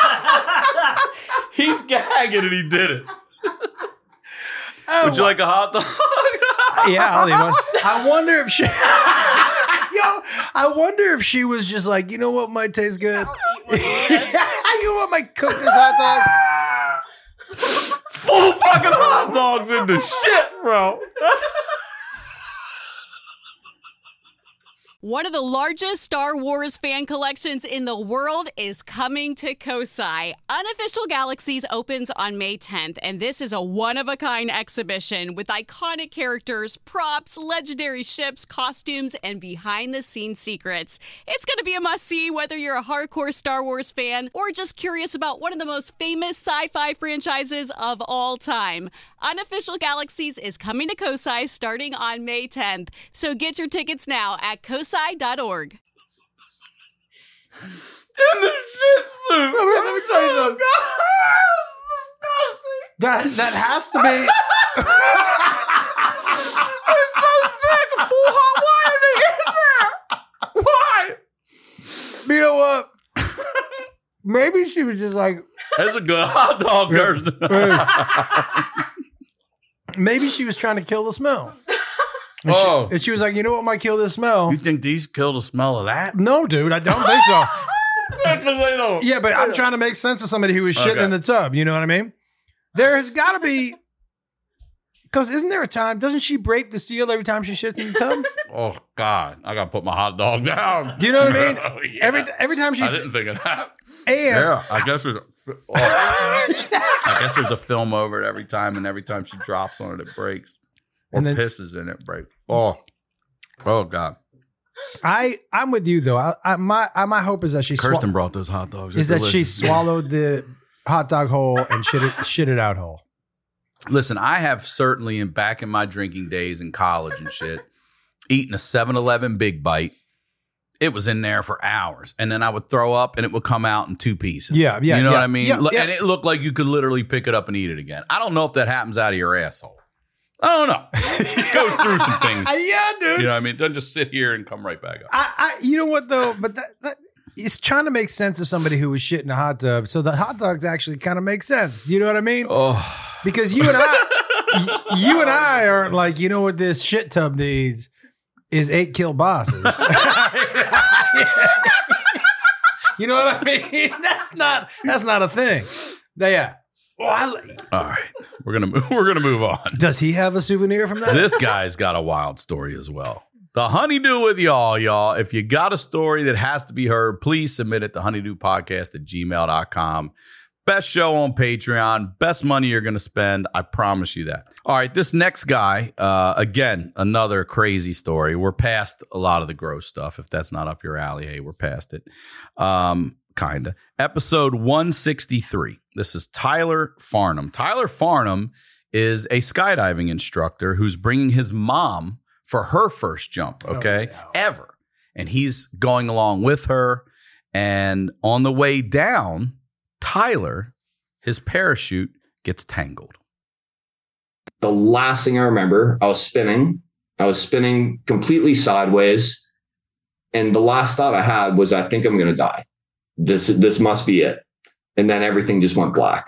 [SPEAKER 2] He's gagging and he did it. Would you like a hot dog?
[SPEAKER 6] Yeah, I'll eat one. I wonder if she. Yo, I wonder if she was just like, you know what might taste good? You want my cook this hot dog?
[SPEAKER 2] Full fucking hot dogs into shit, bro.
[SPEAKER 1] One of the largest Star Wars fan collections in the world is coming to Kosai. Unofficial Galaxies opens on May tenth, and this is a one-of-a-kind exhibition with iconic characters, props, legendary ships, costumes, and behind-the-scenes secrets. It's going to be a must-see whether you're a hardcore Star Wars fan or just curious about one of the most famous sci-fi franchises of all time. Unofficial Galaxies is coming to Kosai starting on May tenth, so get your tickets now at kosai dot org.
[SPEAKER 2] In the shit suit.
[SPEAKER 6] Let me, let me tell you something. That that has to be.
[SPEAKER 2] It's so thick, full hot wire to get in there. Why?
[SPEAKER 6] You know what? Maybe she was just like.
[SPEAKER 2] That's a good hot dog,
[SPEAKER 6] Maybe she was trying to kill the smell. And,
[SPEAKER 2] oh.
[SPEAKER 6] she, and she was like, you know what might kill this smell?
[SPEAKER 2] You think these kill the smell of that?
[SPEAKER 6] No, dude, I don't think so.
[SPEAKER 2] Because they don't.
[SPEAKER 6] Yeah, but I'm trying to make sense of somebody who was shitting
[SPEAKER 2] Okay.
[SPEAKER 6] in the tub. You know what I mean? There has got to be, because isn't there a time, doesn't she break the seal every time she shits in the tub?
[SPEAKER 2] Oh, God. I got to put my hot dog down.
[SPEAKER 6] Do you know what I mean?
[SPEAKER 2] Oh, yeah.
[SPEAKER 6] Every every time
[SPEAKER 2] I
[SPEAKER 6] she's.
[SPEAKER 2] didn't think of that.
[SPEAKER 6] And,
[SPEAKER 2] Yeah, I guess there's a, oh, I guess there's a film over it every time, and every time she drops on it, it breaks. Or
[SPEAKER 6] And then-
[SPEAKER 2] pisses in it, breaks. Oh, oh God.
[SPEAKER 6] I, I'm with you, though. I, I, my I, my hope is that she
[SPEAKER 2] Kirsten
[SPEAKER 6] swa-
[SPEAKER 2] brought those hot dogs.
[SPEAKER 6] is
[SPEAKER 2] They're
[SPEAKER 6] that she
[SPEAKER 2] delicious.
[SPEAKER 6] swallowed the hot dog whole and shit it, shit it out whole.
[SPEAKER 2] Listen, I have certainly, in back in my drinking days in college and shit, eaten a seven eleven Big Bite. It was in there for hours, and then I would throw up, and it would come out in two pieces.
[SPEAKER 6] Yeah, yeah,
[SPEAKER 2] you know
[SPEAKER 6] yeah,
[SPEAKER 2] what I mean.
[SPEAKER 6] yeah,
[SPEAKER 2] Look-
[SPEAKER 6] yeah.
[SPEAKER 2] And it looked like you could literally pick it up and eat it again. I don't know if that happens out of your asshole. I don't know. It goes through some things.
[SPEAKER 6] Yeah, dude.
[SPEAKER 2] You know what I mean? It doesn't just sit here and come right back up.
[SPEAKER 6] I, I, you know what though? But that, that it's trying to make sense of somebody who was shit in a hot tub. So the hot dogs actually kind of make sense. You know what I mean?
[SPEAKER 2] Oh,
[SPEAKER 6] Because you and I, y- you and I are like, you know what this shit tub needs is eight kill bosses. You know what I mean? That's not that's not a thing. Yeah. Well, I,
[SPEAKER 2] all right. We're gonna move, we're gonna move on.
[SPEAKER 6] does he have a souvenir from that?
[SPEAKER 2] This guy's got a wild story as well. The Honeydew with y'all, y'all. If you got a story that has to be heard, please submit it to honeydewpodcast at gmail dot com. Best show on Patreon. Best money you're going to spend. I promise you that. All right, this next guy, uh, again, another crazy story. We're past a lot of the gross stuff. If that's not up your alley, hey, we're past it. Um, kind of. Episode one sixty-three. This is Tyler Farnham. Tyler Farnham is a skydiving instructor who's bringing his mom for her first jump, okay,
[SPEAKER 6] Oh, no.
[SPEAKER 2] ever. And he's going along with her. And on the way down, Tyler, his parachute gets tangled.
[SPEAKER 13] The last thing I remember, I was spinning. I was spinning completely sideways. And the last thought I had was, I think I'm going to die. This, this must be it. And then everything just went black.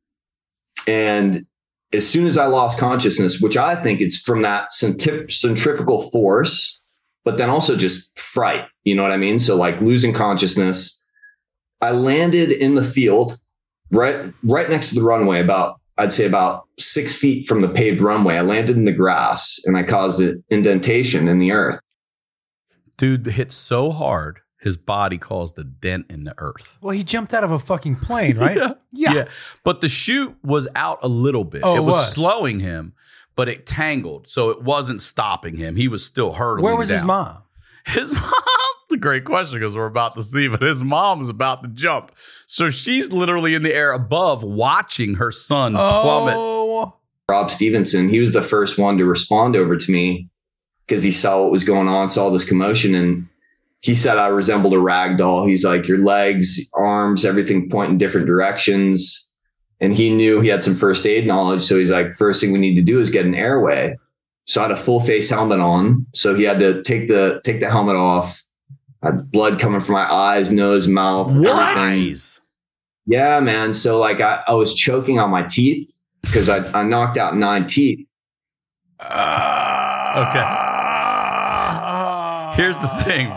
[SPEAKER 13] And as soon as I lost consciousness, which I think it's from that centrif- centrifugal force, but then also just fright, you know what I mean? So like losing consciousness, I landed in the field right, right next to the runway, about, I'd say about six feet from the paved runway. I landed in the grass and I caused an indentation in the earth.
[SPEAKER 2] Dude hit so hard, his body caused a dent in the earth.
[SPEAKER 6] Well, he jumped out of a fucking plane, right?
[SPEAKER 2] Yeah.
[SPEAKER 6] Yeah.
[SPEAKER 2] But the chute was out a little bit.
[SPEAKER 6] Oh,
[SPEAKER 2] it
[SPEAKER 6] it
[SPEAKER 2] was,
[SPEAKER 6] was.
[SPEAKER 2] slowing him, but it tangled. So it wasn't stopping him. He was still hurtling.
[SPEAKER 6] Where was his
[SPEAKER 2] down.
[SPEAKER 6] mom?
[SPEAKER 2] His mom, it's a great question because we're about to see, but his mom is about to jump. So she's literally in the air above watching her son plummet.
[SPEAKER 6] Oh,
[SPEAKER 13] Rob Stevenson, he was the first one to respond over to me because he saw what was going on, saw this commotion. And he said I resembled a rag doll. He's like, your legs, arms, everything point in different directions. And he knew he had some first aid knowledge. So he's like, first thing we need to do is get an airway. So I had a full face helmet on. So he had to take the take the helmet off. I had blood coming from my eyes, nose, mouth. everything. Yeah, man. So like I, I was choking on my teeth because I, I knocked out nine teeth.
[SPEAKER 2] Okay. Here's the thing, bro.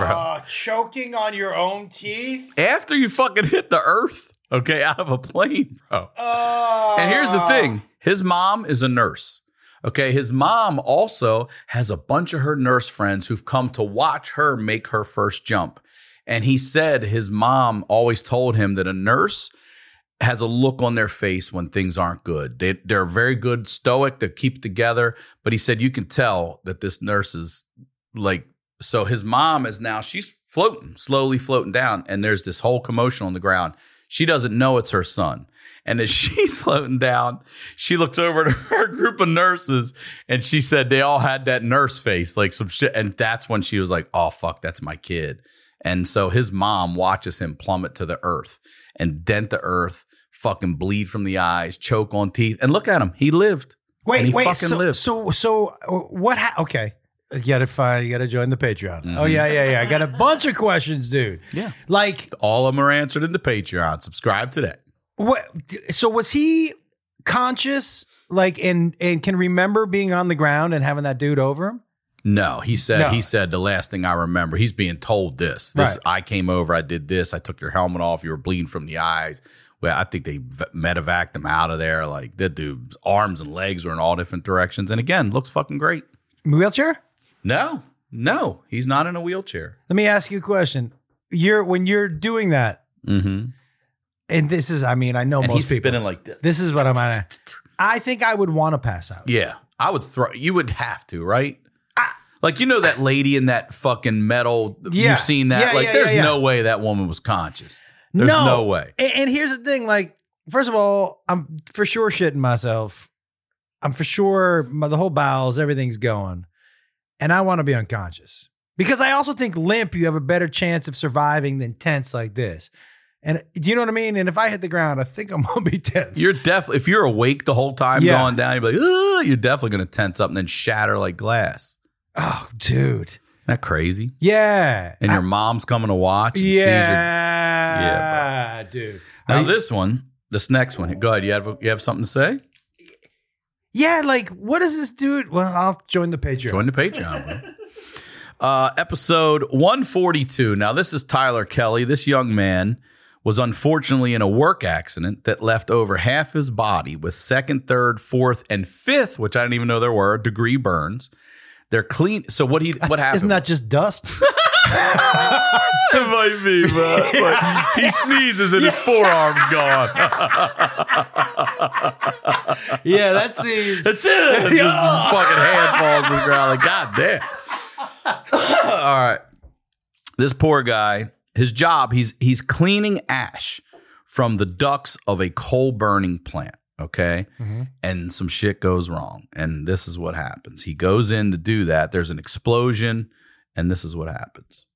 [SPEAKER 6] Choking on your own teeth?
[SPEAKER 2] After you fucking hit the earth, okay, out of a plane, bro.
[SPEAKER 6] Oh.
[SPEAKER 2] And here's the thing. His mom is a nurse. Okay, his mom also has a bunch of her nurse friends who've come to watch her make her first jump. And he said his mom always told him that a nurse has a look on their face when things aren't good. They, they're very good, stoic, they keep it together. But he said you can tell that this nurse is like, so his mom is now, she's floating, slowly floating down. And there's this whole commotion on the ground. She doesn't know it's her son. And as she's floating down, she looks over to her group of nurses and she said they all had that nurse face, like some shit. And that's when she was like, oh, fuck, that's my kid. And so his mom watches him plummet to the earth and dent the earth, fucking bleed from the eyes, choke on teeth. And look at him. He lived.
[SPEAKER 6] Wait,
[SPEAKER 2] and he
[SPEAKER 6] wait.
[SPEAKER 2] fucking
[SPEAKER 6] So,
[SPEAKER 2] lived.
[SPEAKER 6] so, so what? Ha- okay. You gotta find, you gotta join the Patreon.
[SPEAKER 2] Mm-hmm.
[SPEAKER 6] Oh, yeah, yeah, yeah. I got a bunch of questions, dude.
[SPEAKER 2] Yeah.
[SPEAKER 6] Like,
[SPEAKER 2] all of them are answered in the Patreon. Subscribe today.
[SPEAKER 6] what? So was he conscious, like, and, and can remember being on the ground and having that dude over him?
[SPEAKER 2] No, he said,
[SPEAKER 6] No.
[SPEAKER 2] he said the last thing I remember, he's being told this. This
[SPEAKER 6] Right.
[SPEAKER 2] I came over, I did this, I took your helmet off, you were bleeding from the eyes. Well, I think they v- medevaced him out of there. Like, that dude's arms and legs were in all different directions. And again, looks fucking great.
[SPEAKER 6] Wheelchair?
[SPEAKER 2] No, no, he's not in a wheelchair.
[SPEAKER 6] Let me ask you a question. You're when you're doing that,
[SPEAKER 2] Mm-hmm.
[SPEAKER 6] and this is, I mean, I know
[SPEAKER 2] And
[SPEAKER 6] most
[SPEAKER 2] he's
[SPEAKER 6] people.
[SPEAKER 2] spinning like this.
[SPEAKER 6] This is what I'm on. I think I would want to pass out.
[SPEAKER 2] Yeah, I would throw, you would have to, right? Like, you know that lady in that fucking metal,
[SPEAKER 6] Yeah.
[SPEAKER 2] you've seen that?
[SPEAKER 6] Yeah,
[SPEAKER 2] like,
[SPEAKER 6] yeah,
[SPEAKER 2] there's
[SPEAKER 6] yeah, yeah.
[SPEAKER 2] no way that woman was conscious. There's no, way.
[SPEAKER 6] And, and here's the thing: like, first of all, I'm for sure shitting myself. I'm for sure my, the whole bowels, everything's going, and I want to be unconscious because I also think limp, you have a better chance of surviving than tense like this. And do you know what I mean? And if I hit the ground, I think I'm gonna be tense.
[SPEAKER 2] You're definitely, if you're awake the whole time
[SPEAKER 6] Yeah.
[SPEAKER 2] going down, you're like, "Ugh," you're definitely going to tense up and then shatter like glass.
[SPEAKER 6] Oh, dude.
[SPEAKER 2] Isn't that crazy?
[SPEAKER 6] Yeah.
[SPEAKER 2] And your mom's coming to watch and sees your.
[SPEAKER 6] Yeah.
[SPEAKER 2] Yeah,
[SPEAKER 6] dude.
[SPEAKER 2] Now,
[SPEAKER 6] Are you-
[SPEAKER 2] this one, this next one, go ahead. You have, you have something to say?
[SPEAKER 6] Yeah, like, what is this dude? Well, I'll join the Patreon.
[SPEAKER 2] Join the Patreon, bro. Uh, episode one forty-two. Now, this is Tyler Kelly. This young man was unfortunately in a work accident that left over half his body with second, third, fourth, and fifth, which I didn't even know there were, degree burns. They're clean. So what he what happened?
[SPEAKER 6] Isn't that just dust?
[SPEAKER 2] It might be, bro. But he sneezes and his forearm's gone.
[SPEAKER 6] Yeah, that seems.
[SPEAKER 2] That's it. Just fucking hand falls to the ground. Like, God damn. All right. This poor guy, his job, he's he's cleaning ash from the ducts of a coal burning plant. Okay.
[SPEAKER 6] Mm-hmm.
[SPEAKER 2] And some shit goes wrong. And this is what happens. He goes in to do that. There's an explosion. And this is what happens.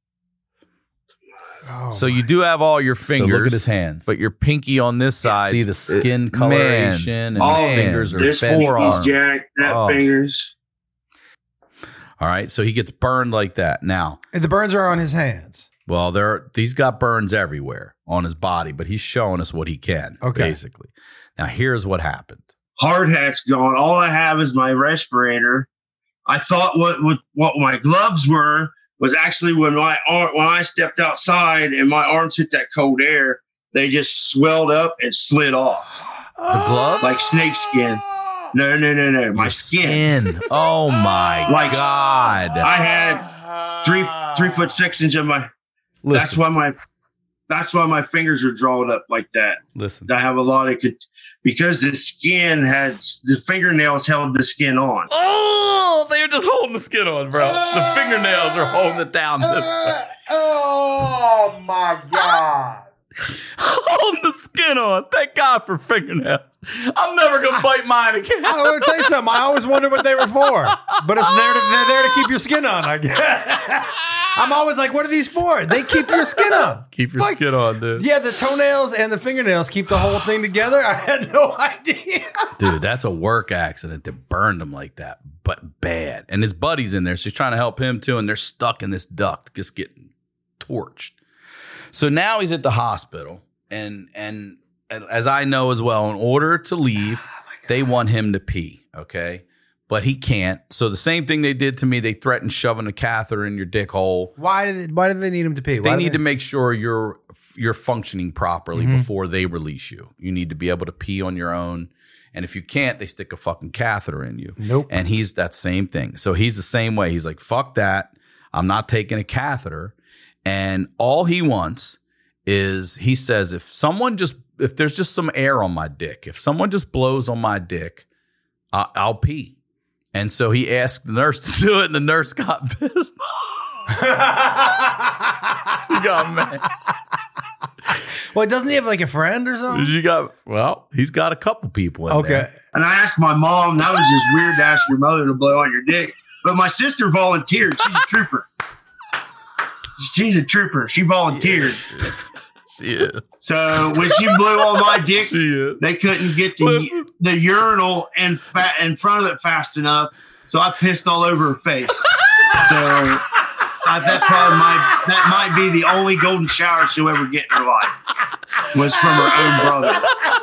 [SPEAKER 6] Oh,
[SPEAKER 2] so you do have all your
[SPEAKER 3] So
[SPEAKER 2] fingers.
[SPEAKER 3] look at his hands.
[SPEAKER 2] But your pinky on this side.
[SPEAKER 3] See the skin
[SPEAKER 2] Man.
[SPEAKER 3] coloration and
[SPEAKER 2] Oh,
[SPEAKER 3] his fingers are
[SPEAKER 14] This
[SPEAKER 3] bent.
[SPEAKER 2] forearm.
[SPEAKER 14] finger's jacked, that
[SPEAKER 2] Oh.
[SPEAKER 14] fingers.
[SPEAKER 2] All right. So he gets burned like that. Now,
[SPEAKER 6] And the burns are on his hands.
[SPEAKER 2] well, there he's got burns everywhere on his body, but he's showing us what he can,
[SPEAKER 6] Okay.
[SPEAKER 2] basically. Now, here's what happened.
[SPEAKER 14] Hard hat's gone. All I have is my respirator. I thought what what, what my gloves were was actually when my arm, when I stepped outside and my arms hit that cold air, they just swelled up and slid off
[SPEAKER 2] The glove?
[SPEAKER 14] like snake skin. No, no, no, no. My
[SPEAKER 2] Your
[SPEAKER 14] skin.
[SPEAKER 2] skin. Oh, my
[SPEAKER 14] Like-
[SPEAKER 2] God.
[SPEAKER 14] I had three three foot six inch of my. That's
[SPEAKER 2] Listen,
[SPEAKER 14] why my. That's why my fingers are drawn up like that.
[SPEAKER 2] listen.
[SPEAKER 14] I have a lot of con- because the skin had the fingernails held the skin on.
[SPEAKER 2] Oh, they're just holding the skin on, bro. The fingernails are holding it down this way.
[SPEAKER 6] Oh my God.
[SPEAKER 2] Holding the skin on. Thank God for fingernails. I'm never going to bite mine again.
[SPEAKER 6] I want to tell you something. I always wondered what they were for, but it's there to, they're there to keep your skin on, I guess. I'm always like, what are these for? They keep your skin on.
[SPEAKER 2] Keep your
[SPEAKER 6] Fuck.
[SPEAKER 2] skin on, dude.
[SPEAKER 6] Yeah, the toenails and the fingernails keep the whole thing together. I had no idea.
[SPEAKER 2] Dude, that's a work accident that burned him like that, but bad. And his buddy's in there, so he's trying to help him too, and they're stuck in this duct, just getting torched. So now he's at the hospital, and and as I know as well, in order to leave, they want him to pee, okay? but he can't. So the same thing they did to me, they threatened shoving a catheter in your dick hole.
[SPEAKER 6] Why did they, why do they need him to pee? Why
[SPEAKER 2] They
[SPEAKER 6] do
[SPEAKER 2] need to make sure you're you're functioning properly
[SPEAKER 6] Mhm.
[SPEAKER 2] before they release you. You need to be able to pee on your own. And if you can't, they stick a fucking catheter in you.
[SPEAKER 6] Nope.
[SPEAKER 2] And he's that same thing. So he's the same way. He's like, fuck that. I'm not taking a catheter. And all he wants is, he says, if someone just, if there's just some air on my dick, if someone just blows on my dick, I, I'll pee. And so he asked the nurse to do it, and the nurse got pissed. He got mad.
[SPEAKER 6] Well, doesn't he have like a friend or something?
[SPEAKER 2] You got, well, he's got a couple people in
[SPEAKER 6] Okay.
[SPEAKER 2] there.
[SPEAKER 14] And I asked my mom, that was just weird to ask your mother to blow on your dick. But my sister volunteered. She's a trooper. She's a trooper. She volunteered.
[SPEAKER 2] She is.
[SPEAKER 14] So when she blew on my dick, they couldn't get the the urinal in fa- in front of it fast enough. So I pissed all over her face. So I, that probably might that might be the only golden shower she'll ever get in her life. Was from her own brother.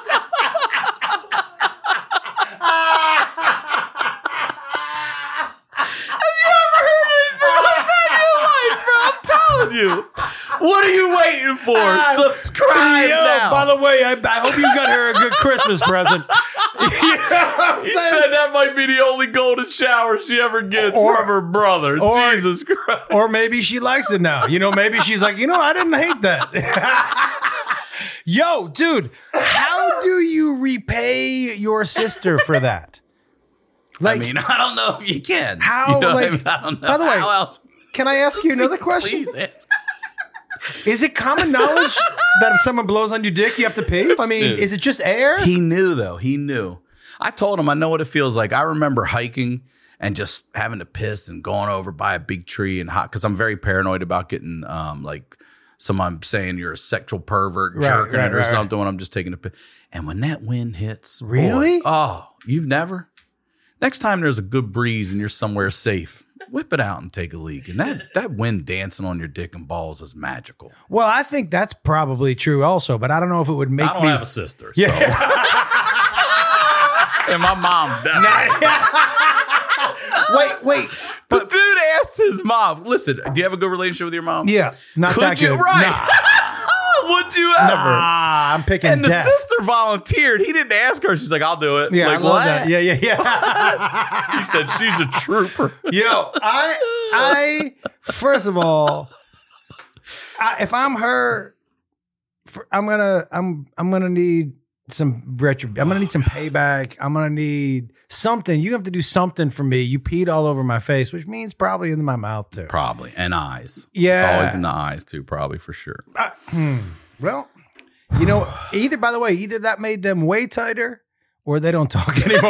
[SPEAKER 2] You. What are you waiting for? Subscribe
[SPEAKER 6] Yo,
[SPEAKER 2] now.
[SPEAKER 6] by the way, I, I hope you got her a good Christmas present. You know what I'm
[SPEAKER 2] He
[SPEAKER 6] saying?
[SPEAKER 2] said that might be the only golden shower she ever gets
[SPEAKER 6] Or-
[SPEAKER 2] from her brother.
[SPEAKER 6] or-
[SPEAKER 2] Jesus Christ.
[SPEAKER 6] Or maybe she likes it now. You know, maybe she's like, you know, I didn't hate that. Yo, dude, how do you repay your sister for that?
[SPEAKER 2] I mean, I don't know if you can.
[SPEAKER 6] How,
[SPEAKER 2] You know what I
[SPEAKER 6] like,
[SPEAKER 2] mean? I don't know.
[SPEAKER 6] by the way,
[SPEAKER 2] How else?
[SPEAKER 6] Can I ask you another question?
[SPEAKER 2] Please answer.
[SPEAKER 6] Is it common knowledge that if someone blows on your dick, you have to pee? I mean,
[SPEAKER 2] Dude.
[SPEAKER 6] is it just air?
[SPEAKER 2] He knew, though. He knew. I told him I know what it feels like. I remember hiking and just having to piss and going over by a big tree and hot because I'm very paranoid about getting um like someone saying you're a sexual pervert,
[SPEAKER 6] Right,
[SPEAKER 2] jerking
[SPEAKER 6] right,
[SPEAKER 2] it or
[SPEAKER 6] right.
[SPEAKER 2] something when I'm just taking a piss. And when that wind hits, boy,
[SPEAKER 6] Really?
[SPEAKER 2] oh, you've never? Next time there's a good breeze and you're somewhere safe, whip it out and take a leak. And that that wind dancing on your dick and balls is magical.
[SPEAKER 6] Well, I think that's probably true also, but I don't know if it would make
[SPEAKER 2] I don't
[SPEAKER 6] me.
[SPEAKER 2] have a sister.
[SPEAKER 6] Yeah.
[SPEAKER 2] So. And my mom definitely.
[SPEAKER 6] wait, wait.
[SPEAKER 2] The dude asked his mom, listen, do you have a good relationship with your mom?
[SPEAKER 6] Yeah, not
[SPEAKER 2] Could
[SPEAKER 6] that
[SPEAKER 2] you?
[SPEAKER 6] good.
[SPEAKER 2] Right.
[SPEAKER 6] Nah.
[SPEAKER 2] Would you ever?
[SPEAKER 6] Nah, I'm picking
[SPEAKER 2] And the
[SPEAKER 6] death.
[SPEAKER 2] sister volunteered. He didn't ask her. She's like, I'll do it.
[SPEAKER 6] Yeah,
[SPEAKER 2] like,
[SPEAKER 6] I love
[SPEAKER 2] what?
[SPEAKER 6] that. Yeah, yeah, yeah.
[SPEAKER 2] He said she's a trooper.
[SPEAKER 6] Yo, I, I, first of all, I, if I'm her, for, I'm gonna, I'm, I'm gonna need some retro. I'm gonna need some payback. I'm gonna need something. You have to do something for me. You peed all over my face, which means probably in my mouth too.
[SPEAKER 2] Probably. And eyes.
[SPEAKER 6] Yeah.
[SPEAKER 2] It's always in the eyes too, probably for sure.
[SPEAKER 6] Uh, hmm. Well, you know, either, by the way, either that made them way tighter or they don't talk anymore.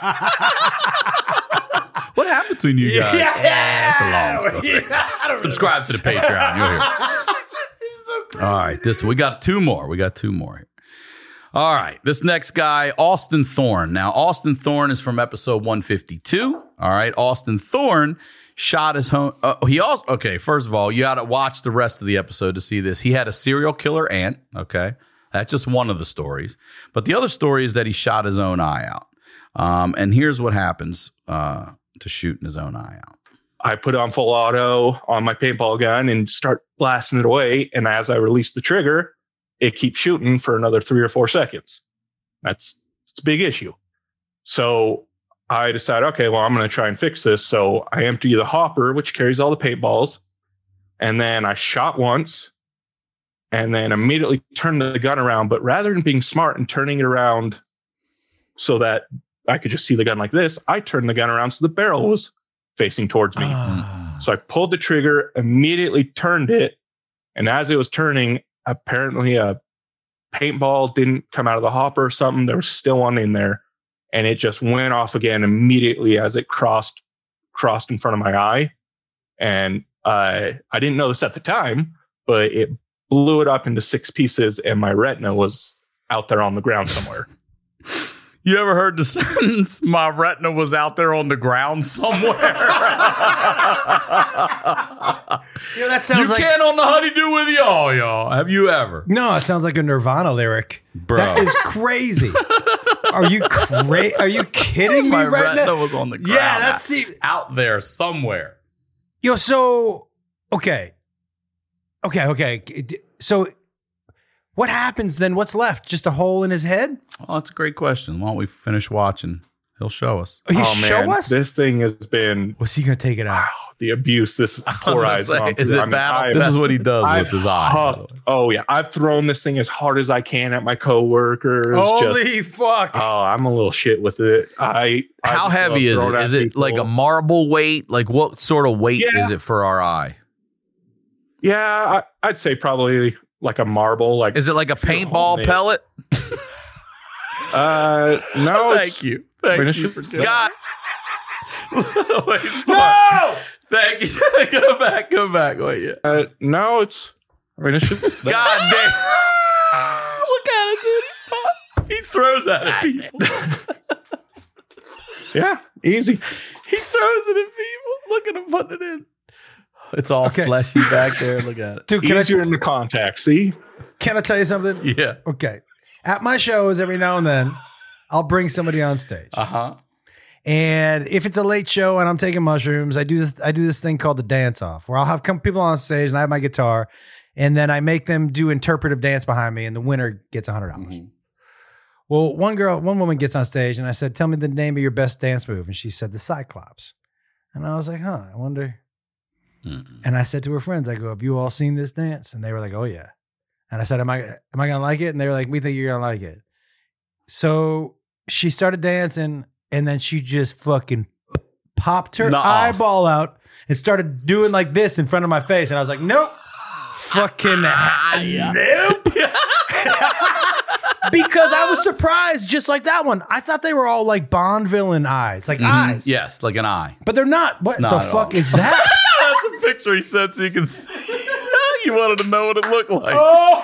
[SPEAKER 2] What happened between you guys?
[SPEAKER 6] Yeah.
[SPEAKER 2] That's a long story.
[SPEAKER 6] Yeah, I don't
[SPEAKER 2] Subscribe to the Patreon. You'll hear. All right. This we got two more. We got two more here. All right. This next guy, Austin Thorne. Now, Austin Thorne is from episode one fifty-two. All right. Austin Thorne shot his home. Uh, he also, okay, first of all, you got to watch the rest of the episode to see this. He had a serial killer aunt. Okay. That's just one of the stories. But the other story is that he shot his own eye out. Um, and here's what happens uh, to shooting his own eye out.
[SPEAKER 15] I put on full auto on my paintball gun and start blasting it away. And as I release the trigger, it keeps shooting for another three or four seconds. That's it's a big issue. So I decide, okay, well, I'm going to try and fix this. So I empty the hopper, which carries all the paintballs. And then I shot once and then immediately turned the gun around. But rather than being smart and turning it around so that I could just see the gun like this, I turned the gun around so the barrel was facing towards me. So I pulled the trigger, immediately turned it. And as it was turning, apparently a paintball didn't come out of the hopper or something. There was still one in there. And it just went off again immediately as it crossed crossed in front of my eye. And uh, I didn't know this at the time, but it blew it up into six pieces and my retina was out there on the ground somewhere.
[SPEAKER 2] You ever heard the sentence, my retina was out there on the ground somewhere?
[SPEAKER 6] You know, that sounds
[SPEAKER 2] you
[SPEAKER 6] like-
[SPEAKER 2] can't on the honeydew with y'all, y'all. Have you ever?
[SPEAKER 6] No, it sounds like a Nirvana lyric.
[SPEAKER 2] Bro.
[SPEAKER 6] That is crazy. Are you cra- Are you kidding me?
[SPEAKER 2] My
[SPEAKER 6] right
[SPEAKER 2] retina
[SPEAKER 6] now?
[SPEAKER 2] was on the ground.
[SPEAKER 6] Yeah, that's see.
[SPEAKER 2] out there somewhere.
[SPEAKER 6] Yo, so okay, okay, okay. So, what happens then? What's left? Just a hole in his head?
[SPEAKER 2] Oh, that's a great question. Why don't we finish watching? He'll show us.
[SPEAKER 6] Oh, he
[SPEAKER 15] Oh,
[SPEAKER 6] show
[SPEAKER 15] man,
[SPEAKER 6] us?
[SPEAKER 15] This thing has been.
[SPEAKER 6] Was he going to take it out?
[SPEAKER 15] The abuse this poor
[SPEAKER 2] gonna
[SPEAKER 15] eye's
[SPEAKER 2] say,
[SPEAKER 15] gone
[SPEAKER 2] is
[SPEAKER 15] through.
[SPEAKER 2] it
[SPEAKER 15] I mean,
[SPEAKER 2] battle
[SPEAKER 15] I've-
[SPEAKER 2] This is what he does
[SPEAKER 15] I've
[SPEAKER 2] with his eye, by the
[SPEAKER 15] huffed- Oh yeah, I've thrown this thing as hard as I can at my coworkers.
[SPEAKER 6] Holy
[SPEAKER 15] just,
[SPEAKER 6] fuck!
[SPEAKER 15] Oh, I'm a little shit with it. I
[SPEAKER 2] How
[SPEAKER 15] I
[SPEAKER 2] heavy is
[SPEAKER 15] thrown
[SPEAKER 2] it?
[SPEAKER 15] at
[SPEAKER 2] Is it
[SPEAKER 15] people.
[SPEAKER 2] like a marble weight? Like what sort of weight
[SPEAKER 15] Yeah.
[SPEAKER 2] is it for our eye?
[SPEAKER 15] Yeah, I, I'd say probably like a marble. Like,
[SPEAKER 2] Is it like a paintball
[SPEAKER 15] homemade.
[SPEAKER 2] pellet?
[SPEAKER 15] Uh, no.
[SPEAKER 2] Thank you. Thank
[SPEAKER 15] I mean,
[SPEAKER 2] you
[SPEAKER 15] it's
[SPEAKER 2] for
[SPEAKER 15] just-
[SPEAKER 2] doing God. Wait, no! Thank you. Go back. Go back. Wait, yeah.
[SPEAKER 15] Uh, no, it's. I mean, it's just.
[SPEAKER 2] God damn. Look at it, dude. He throws at it, people.
[SPEAKER 15] Yeah, easy.
[SPEAKER 2] He throws it at people. Look at him putting it in. It's all
[SPEAKER 6] Okay.
[SPEAKER 2] fleshy back there. Look at it.
[SPEAKER 6] Dude, can I,
[SPEAKER 15] Easier in the contact. See.
[SPEAKER 6] can I tell you something?
[SPEAKER 2] Yeah.
[SPEAKER 6] Okay. At my shows, every now and then, I'll bring somebody on stage.
[SPEAKER 2] Uh huh.
[SPEAKER 6] And if it's a late show and I'm taking mushrooms, I do this, I do this thing called the dance off, where I'll have come people on stage and I have my guitar, and then I make them do interpretive dance behind me, and the winner gets a hundred dollars.
[SPEAKER 2] Mm-hmm.
[SPEAKER 6] Well, one girl, one woman gets on stage, and I said, "Tell me the name of your best dance move," and she said, "The Cyclops." And I was like, "Huh, I wonder."
[SPEAKER 2] Mm-mm.
[SPEAKER 6] And I said to her friends, "I go, have you all seen this dance?" And they were like, "Oh yeah." And I said, "Am I, am I gonna like it?" And they were like, "We think you're gonna like it." So she started dancing. And then she just fucking popped her
[SPEAKER 2] Nuh-uh.
[SPEAKER 6] eyeball out and started doing like this in front of my face. And I was like, nope. Fucking nope. Because I was surprised just like that one. I thought they were all like Bond villain eyes, like
[SPEAKER 2] Mhm.
[SPEAKER 6] eyes.
[SPEAKER 2] Yes, like an eye.
[SPEAKER 6] But they're not. What
[SPEAKER 2] Not
[SPEAKER 6] the
[SPEAKER 2] at
[SPEAKER 6] fuck
[SPEAKER 2] all.
[SPEAKER 6] is that?
[SPEAKER 2] That's a picture he sent so you can see. You wanted to know what it looked like.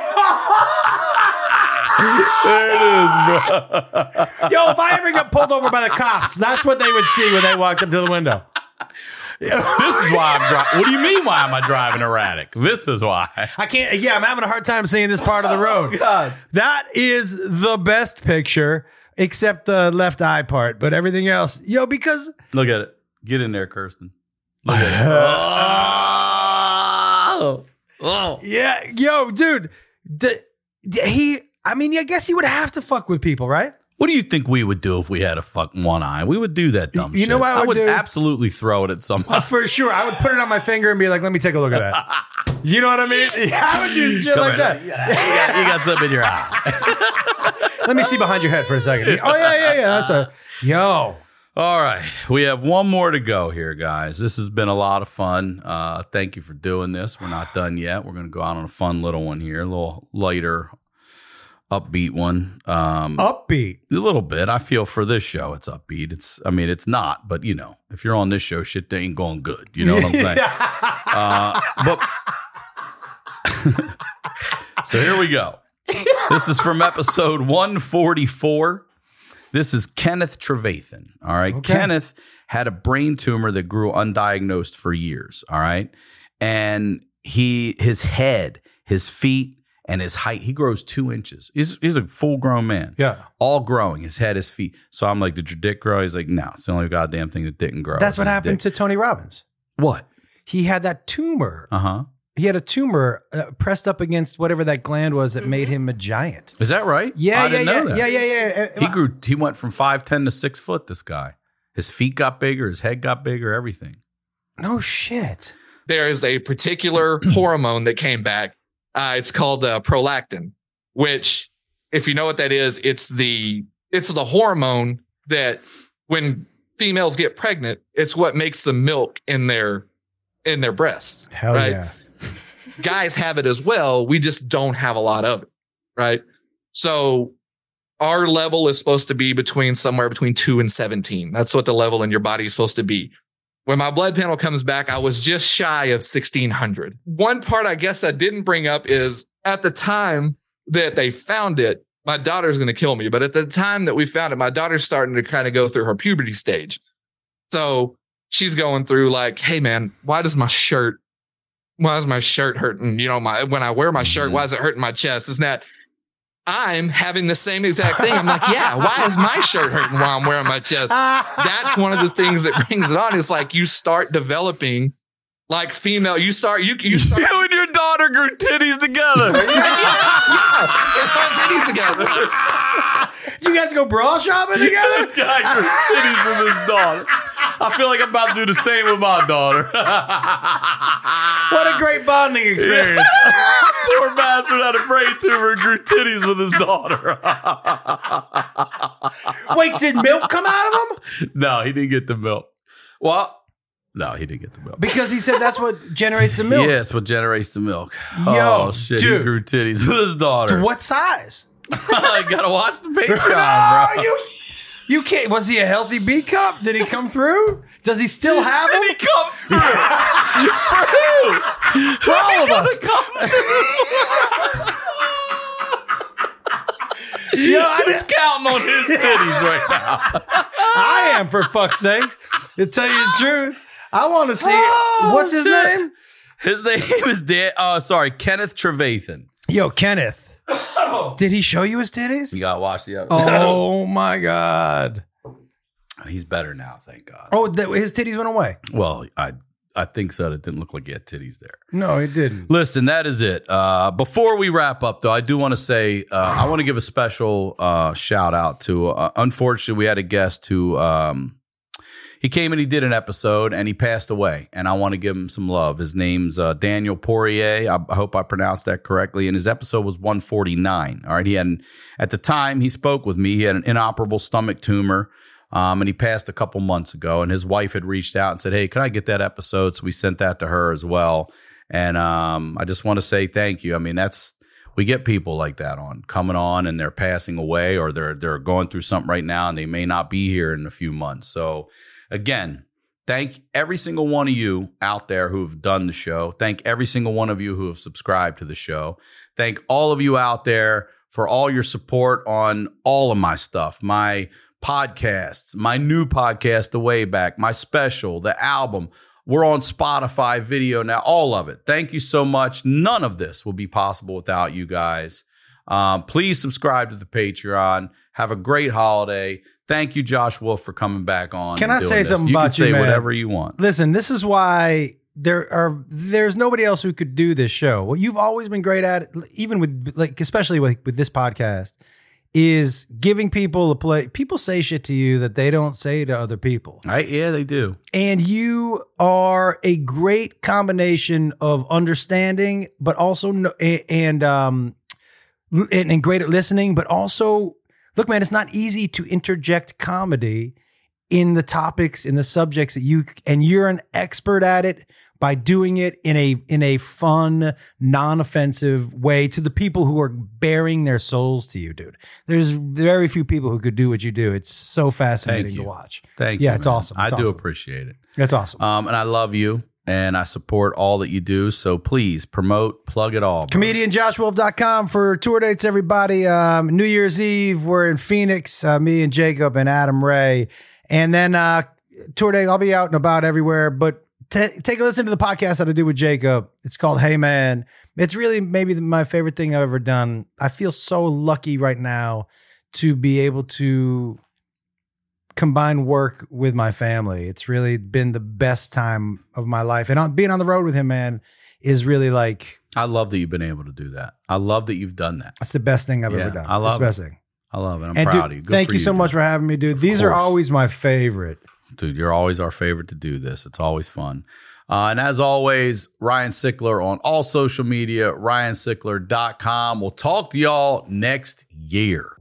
[SPEAKER 2] There it is, bro.
[SPEAKER 6] Yo, if I ever get pulled over by the cops, that's what they would see when they walked up to the window.
[SPEAKER 2] This is why I'm driving. What do you mean, why am I driving erratic? This is why.
[SPEAKER 6] I can't. Yeah, I'm having a hard time seeing this part of the road.
[SPEAKER 2] Oh, God.
[SPEAKER 6] That is the best picture, except the left eye part, but everything else, yo, because
[SPEAKER 2] Look at it. Get in there, Kirsten. Look at it. Oh. Oh.
[SPEAKER 6] yeah, yo, dude, d- d- he. I mean, I guess he would have to fuck with people, right?
[SPEAKER 2] What do you think we would do if we had a fuck one eye? We would do that dumb
[SPEAKER 6] You
[SPEAKER 2] shit.
[SPEAKER 6] know what I would do?
[SPEAKER 2] absolutely throw it at somebody.
[SPEAKER 6] Uh, for sure, I would put it on my finger and be like, "Let me take a look at that." You know what I mean? Yeah, I would do shit
[SPEAKER 2] Come
[SPEAKER 6] like
[SPEAKER 2] here.
[SPEAKER 6] that.
[SPEAKER 2] You got, you got- you got something in your eye.
[SPEAKER 6] Let me see behind your head for a second. Oh yeah, yeah, yeah. That's a yo.
[SPEAKER 2] All right. We have one more to go here, guys. This has been a lot of fun. Uh, thank you for doing this. We're not done yet. We're going to go out on a fun little one here, a little lighter, upbeat one. Um,
[SPEAKER 6] Upbeat.
[SPEAKER 2] A little bit. I feel for this show, it's upbeat. It's, I mean, it's not, but you know, if you're on this show, shit ain't going good. You know what I'm saying? uh, but so here we go. This is from episode one forty-four. This is Kenneth Trevathan. All right.
[SPEAKER 6] Okay.
[SPEAKER 2] Kenneth had a brain tumor that grew undiagnosed for years. All right. And he, his head, his feet, and his height, he grows two inches. He's, he's a full grown man.
[SPEAKER 6] Yeah.
[SPEAKER 2] All growing, his head, his feet. So I'm like, did your dick grow? He's like, no, it's the only goddamn thing that didn't grow.
[SPEAKER 6] That's
[SPEAKER 2] is
[SPEAKER 6] what
[SPEAKER 2] his
[SPEAKER 6] happened
[SPEAKER 2] dick.
[SPEAKER 6] to Tony Robbins.
[SPEAKER 2] What?
[SPEAKER 6] He had that tumor.
[SPEAKER 2] Uh huh.
[SPEAKER 6] He had a tumor uh, pressed up against whatever that gland was that made him a giant.
[SPEAKER 2] Is that right?
[SPEAKER 6] Yeah,
[SPEAKER 2] I
[SPEAKER 6] yeah,
[SPEAKER 2] didn't
[SPEAKER 6] yeah,
[SPEAKER 2] know that.
[SPEAKER 6] yeah, yeah, yeah.
[SPEAKER 2] He grew. He went from five ten to six foot. This guy. His feet got bigger. His head got bigger. Everything.
[SPEAKER 6] No shit.
[SPEAKER 16] There is a particular hormone that came back. Uh, it's called uh, prolactin, which, if you know what that is, it's the it's the hormone that when females get pregnant, it's what makes the milk in their in their breasts.
[SPEAKER 6] Hell
[SPEAKER 16] right?
[SPEAKER 6] yeah.
[SPEAKER 16] Guys have it as well. We just don't have a lot of it, right? So our level is supposed to be between somewhere between two and seventeen. That's what the level in your body is supposed to be. When my blood panel comes back, I was just shy of sixteen hundred. One part I guess I didn't bring up is at the time that they found it, my daughter's going to kill me. But at the time that we found it, my daughter's starting to kind of go through her puberty stage. So she's going through like, hey man, why does my shirt, why is my shirt hurting? You know, my, when I wear my shirt, why is it hurting my chest? Isn't that, I'm having the same exact thing. I'm like, yeah, why is my shirt hurting while I'm wearing my chest? That's one of the things that brings it on. It's like you start developing like female, you start, you, you start.
[SPEAKER 2] You and your daughter grew titties together.
[SPEAKER 16] yeah, yeah, yeah. Titties together.
[SPEAKER 6] You guys go bra shopping together?
[SPEAKER 2] This guy grew titties with his daughter. I feel like I'm about to do the same with my daughter.
[SPEAKER 6] What a great bonding experience.
[SPEAKER 2] Poor bastard had a brain tumor and grew titties with his daughter.
[SPEAKER 6] Wait, did milk come out of him?
[SPEAKER 2] No, he didn't get the milk. Well, no, he didn't get the milk.
[SPEAKER 6] Because he said that's what generates the milk.
[SPEAKER 2] Yeah, it's what generates the milk.
[SPEAKER 6] Yo,
[SPEAKER 2] oh, shit.
[SPEAKER 6] dude.
[SPEAKER 2] He grew titties with his daughter.
[SPEAKER 6] To what size?
[SPEAKER 2] I gotta watch the Patreon,
[SPEAKER 6] no,
[SPEAKER 2] bro.
[SPEAKER 6] You, you can't. Was he a healthy B cup? Did he come through? Does he still have him?
[SPEAKER 2] Did he come through? For who?
[SPEAKER 6] For all of us.
[SPEAKER 2] Yo, I'm just counting on his titties right now.
[SPEAKER 6] I am, for fuck's sake. To tell you the truth, I want to see
[SPEAKER 2] Oh,
[SPEAKER 6] what's his
[SPEAKER 2] shit.
[SPEAKER 6] name.
[SPEAKER 2] His name is Dan. Oh, sorry, Kenneth Trevathan.
[SPEAKER 6] Yo, Kenneth. Did he show you his titties?
[SPEAKER 2] You gotta watch the episode.
[SPEAKER 6] Oh my god.
[SPEAKER 2] He's better now, thank God.
[SPEAKER 6] Oh, that, his titties went away.
[SPEAKER 2] Well, I I think so. It didn't look like he had titties there.
[SPEAKER 6] No, it didn't.
[SPEAKER 2] Listen, that is it. Uh, before we wrap up, though, I do want to say uh, I want to give a special uh, shout out to. Uh, unfortunately, we had a guest who um, he came and he did an episode and he passed away, and I want to give him some love. His name's uh, Daniel Poirier. I, I hope I pronounced that correctly. And his episode was one forty-nine. All right, he had an, at the time he spoke with me, he had an inoperable stomach tumor. Um, and he passed a couple months ago, and his wife had reached out and said, hey, can I get that episode? So we sent that to her as well. And um, I just want to say thank you. I mean, that's, we get people like that on coming on and they're passing away, or they're, they're going through something right now and they may not be here in a few months. So again, thank every single one of you out there who've done the show. Thank every single one of you who have subscribed to the show. Thank all of you out there for all your support on all of my stuff, my podcasts, my new podcast, The Way Back, my special, the album. We're on Spotify video now, all of it. Thank you so much. None of this will be possible without you guys. Um, please subscribe to the Patreon. Have a great holiday. Thank you, Josh Wolf, for coming back on.
[SPEAKER 6] Can
[SPEAKER 2] and
[SPEAKER 6] I
[SPEAKER 2] doing
[SPEAKER 6] say
[SPEAKER 2] this.
[SPEAKER 6] something
[SPEAKER 2] you
[SPEAKER 6] about
[SPEAKER 2] can say
[SPEAKER 6] you, man?
[SPEAKER 2] whatever you want.
[SPEAKER 6] Listen, this is why there are there's nobody else who could do this show. What you've always been great at, even with like especially with, with this podcast, is giving people a play. People say shit to you that they don't say to other people.
[SPEAKER 2] Right? Yeah, they do.
[SPEAKER 6] And you are a great combination of understanding, but also no, and um and, and great at listening, but also look, man, it's not easy to interject comedy in the topics, in the subjects that you, and you're an expert at it by doing it in a in a fun, non-offensive way to the people who are bearing their souls to you, dude. There's very few people who could do what you do. It's so fascinating to watch.
[SPEAKER 2] Thank
[SPEAKER 6] yeah,
[SPEAKER 2] you.
[SPEAKER 6] it's
[SPEAKER 2] man.
[SPEAKER 6] awesome. It's
[SPEAKER 2] I do
[SPEAKER 6] awesome.
[SPEAKER 2] appreciate it.
[SPEAKER 6] That's awesome.
[SPEAKER 2] Um, and I love you, and I support all that you do. So please promote, plug it all.
[SPEAKER 6] comedian josh wolf dot com for tour dates, everybody. Um, New Year's Eve, we're in Phoenix, uh, me and Jacob and Adam Ray. And then uh, tour date, I'll be out and about everywhere, but T- take a listen to the podcast that I do with Jacob. It's called Hey Man. It's really maybe my favorite thing I've ever done. I feel so lucky right now to be able to combine work with my family. It's really been the best time of my life. And on, being on the road with him, man, is really like...
[SPEAKER 2] I love that you've been able to do that. I love that you've done that.
[SPEAKER 6] That's the best thing I've
[SPEAKER 2] Yeah,
[SPEAKER 6] ever done.
[SPEAKER 2] I love
[SPEAKER 6] That's the
[SPEAKER 2] it.
[SPEAKER 6] best thing.
[SPEAKER 2] I love it. I'm
[SPEAKER 6] and
[SPEAKER 2] proud
[SPEAKER 6] dude,
[SPEAKER 2] of you. Good
[SPEAKER 6] thank
[SPEAKER 2] for
[SPEAKER 6] you so
[SPEAKER 2] dude.
[SPEAKER 6] much for having me, dude. These are
[SPEAKER 2] course.
[SPEAKER 6] always my favorite.
[SPEAKER 2] Dude, you're always our favorite to do this. It's always fun. Uh, and as always, Ryan Sickler on all social media, ryan sickler dot com. We'll talk to y'all next year.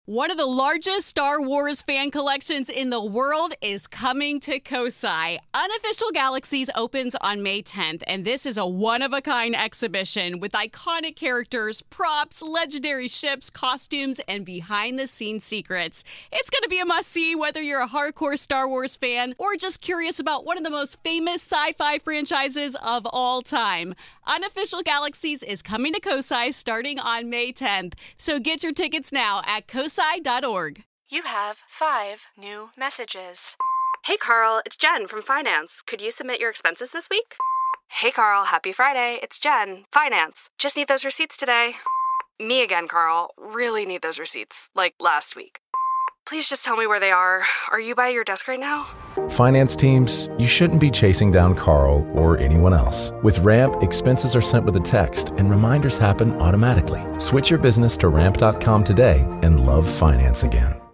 [SPEAKER 1] One of the largest Star Wars fan collections in the world is coming to Kosai. Unofficial Galaxies opens on May tenth, and this is a one-of-a-kind exhibition with iconic characters, props, legendary ships, costumes, and behind-the-scenes secrets. It's going to be a must-see whether you're a hardcore Star Wars fan or just curious about one of the most famous sci-fi franchises of all time. Unofficial Galaxies is coming to Kosai starting on May tenth, so get your tickets now at kosai dot org.
[SPEAKER 17] You have five new messages. Hey Carl, it's Jen from Finance. Could you submit your expenses this week? Hey Carl, happy Friday. It's Jen, Finance. Just need those receipts today. Me again, Carl. Really need those receipts, like last week. Please just tell me where they are. Are you by your desk right now?
[SPEAKER 18] Finance teams, you shouldn't be chasing down Carl or anyone else. With Ramp, expenses are sent with a text and reminders happen automatically. Switch your business to ramp dot com today and love finance again.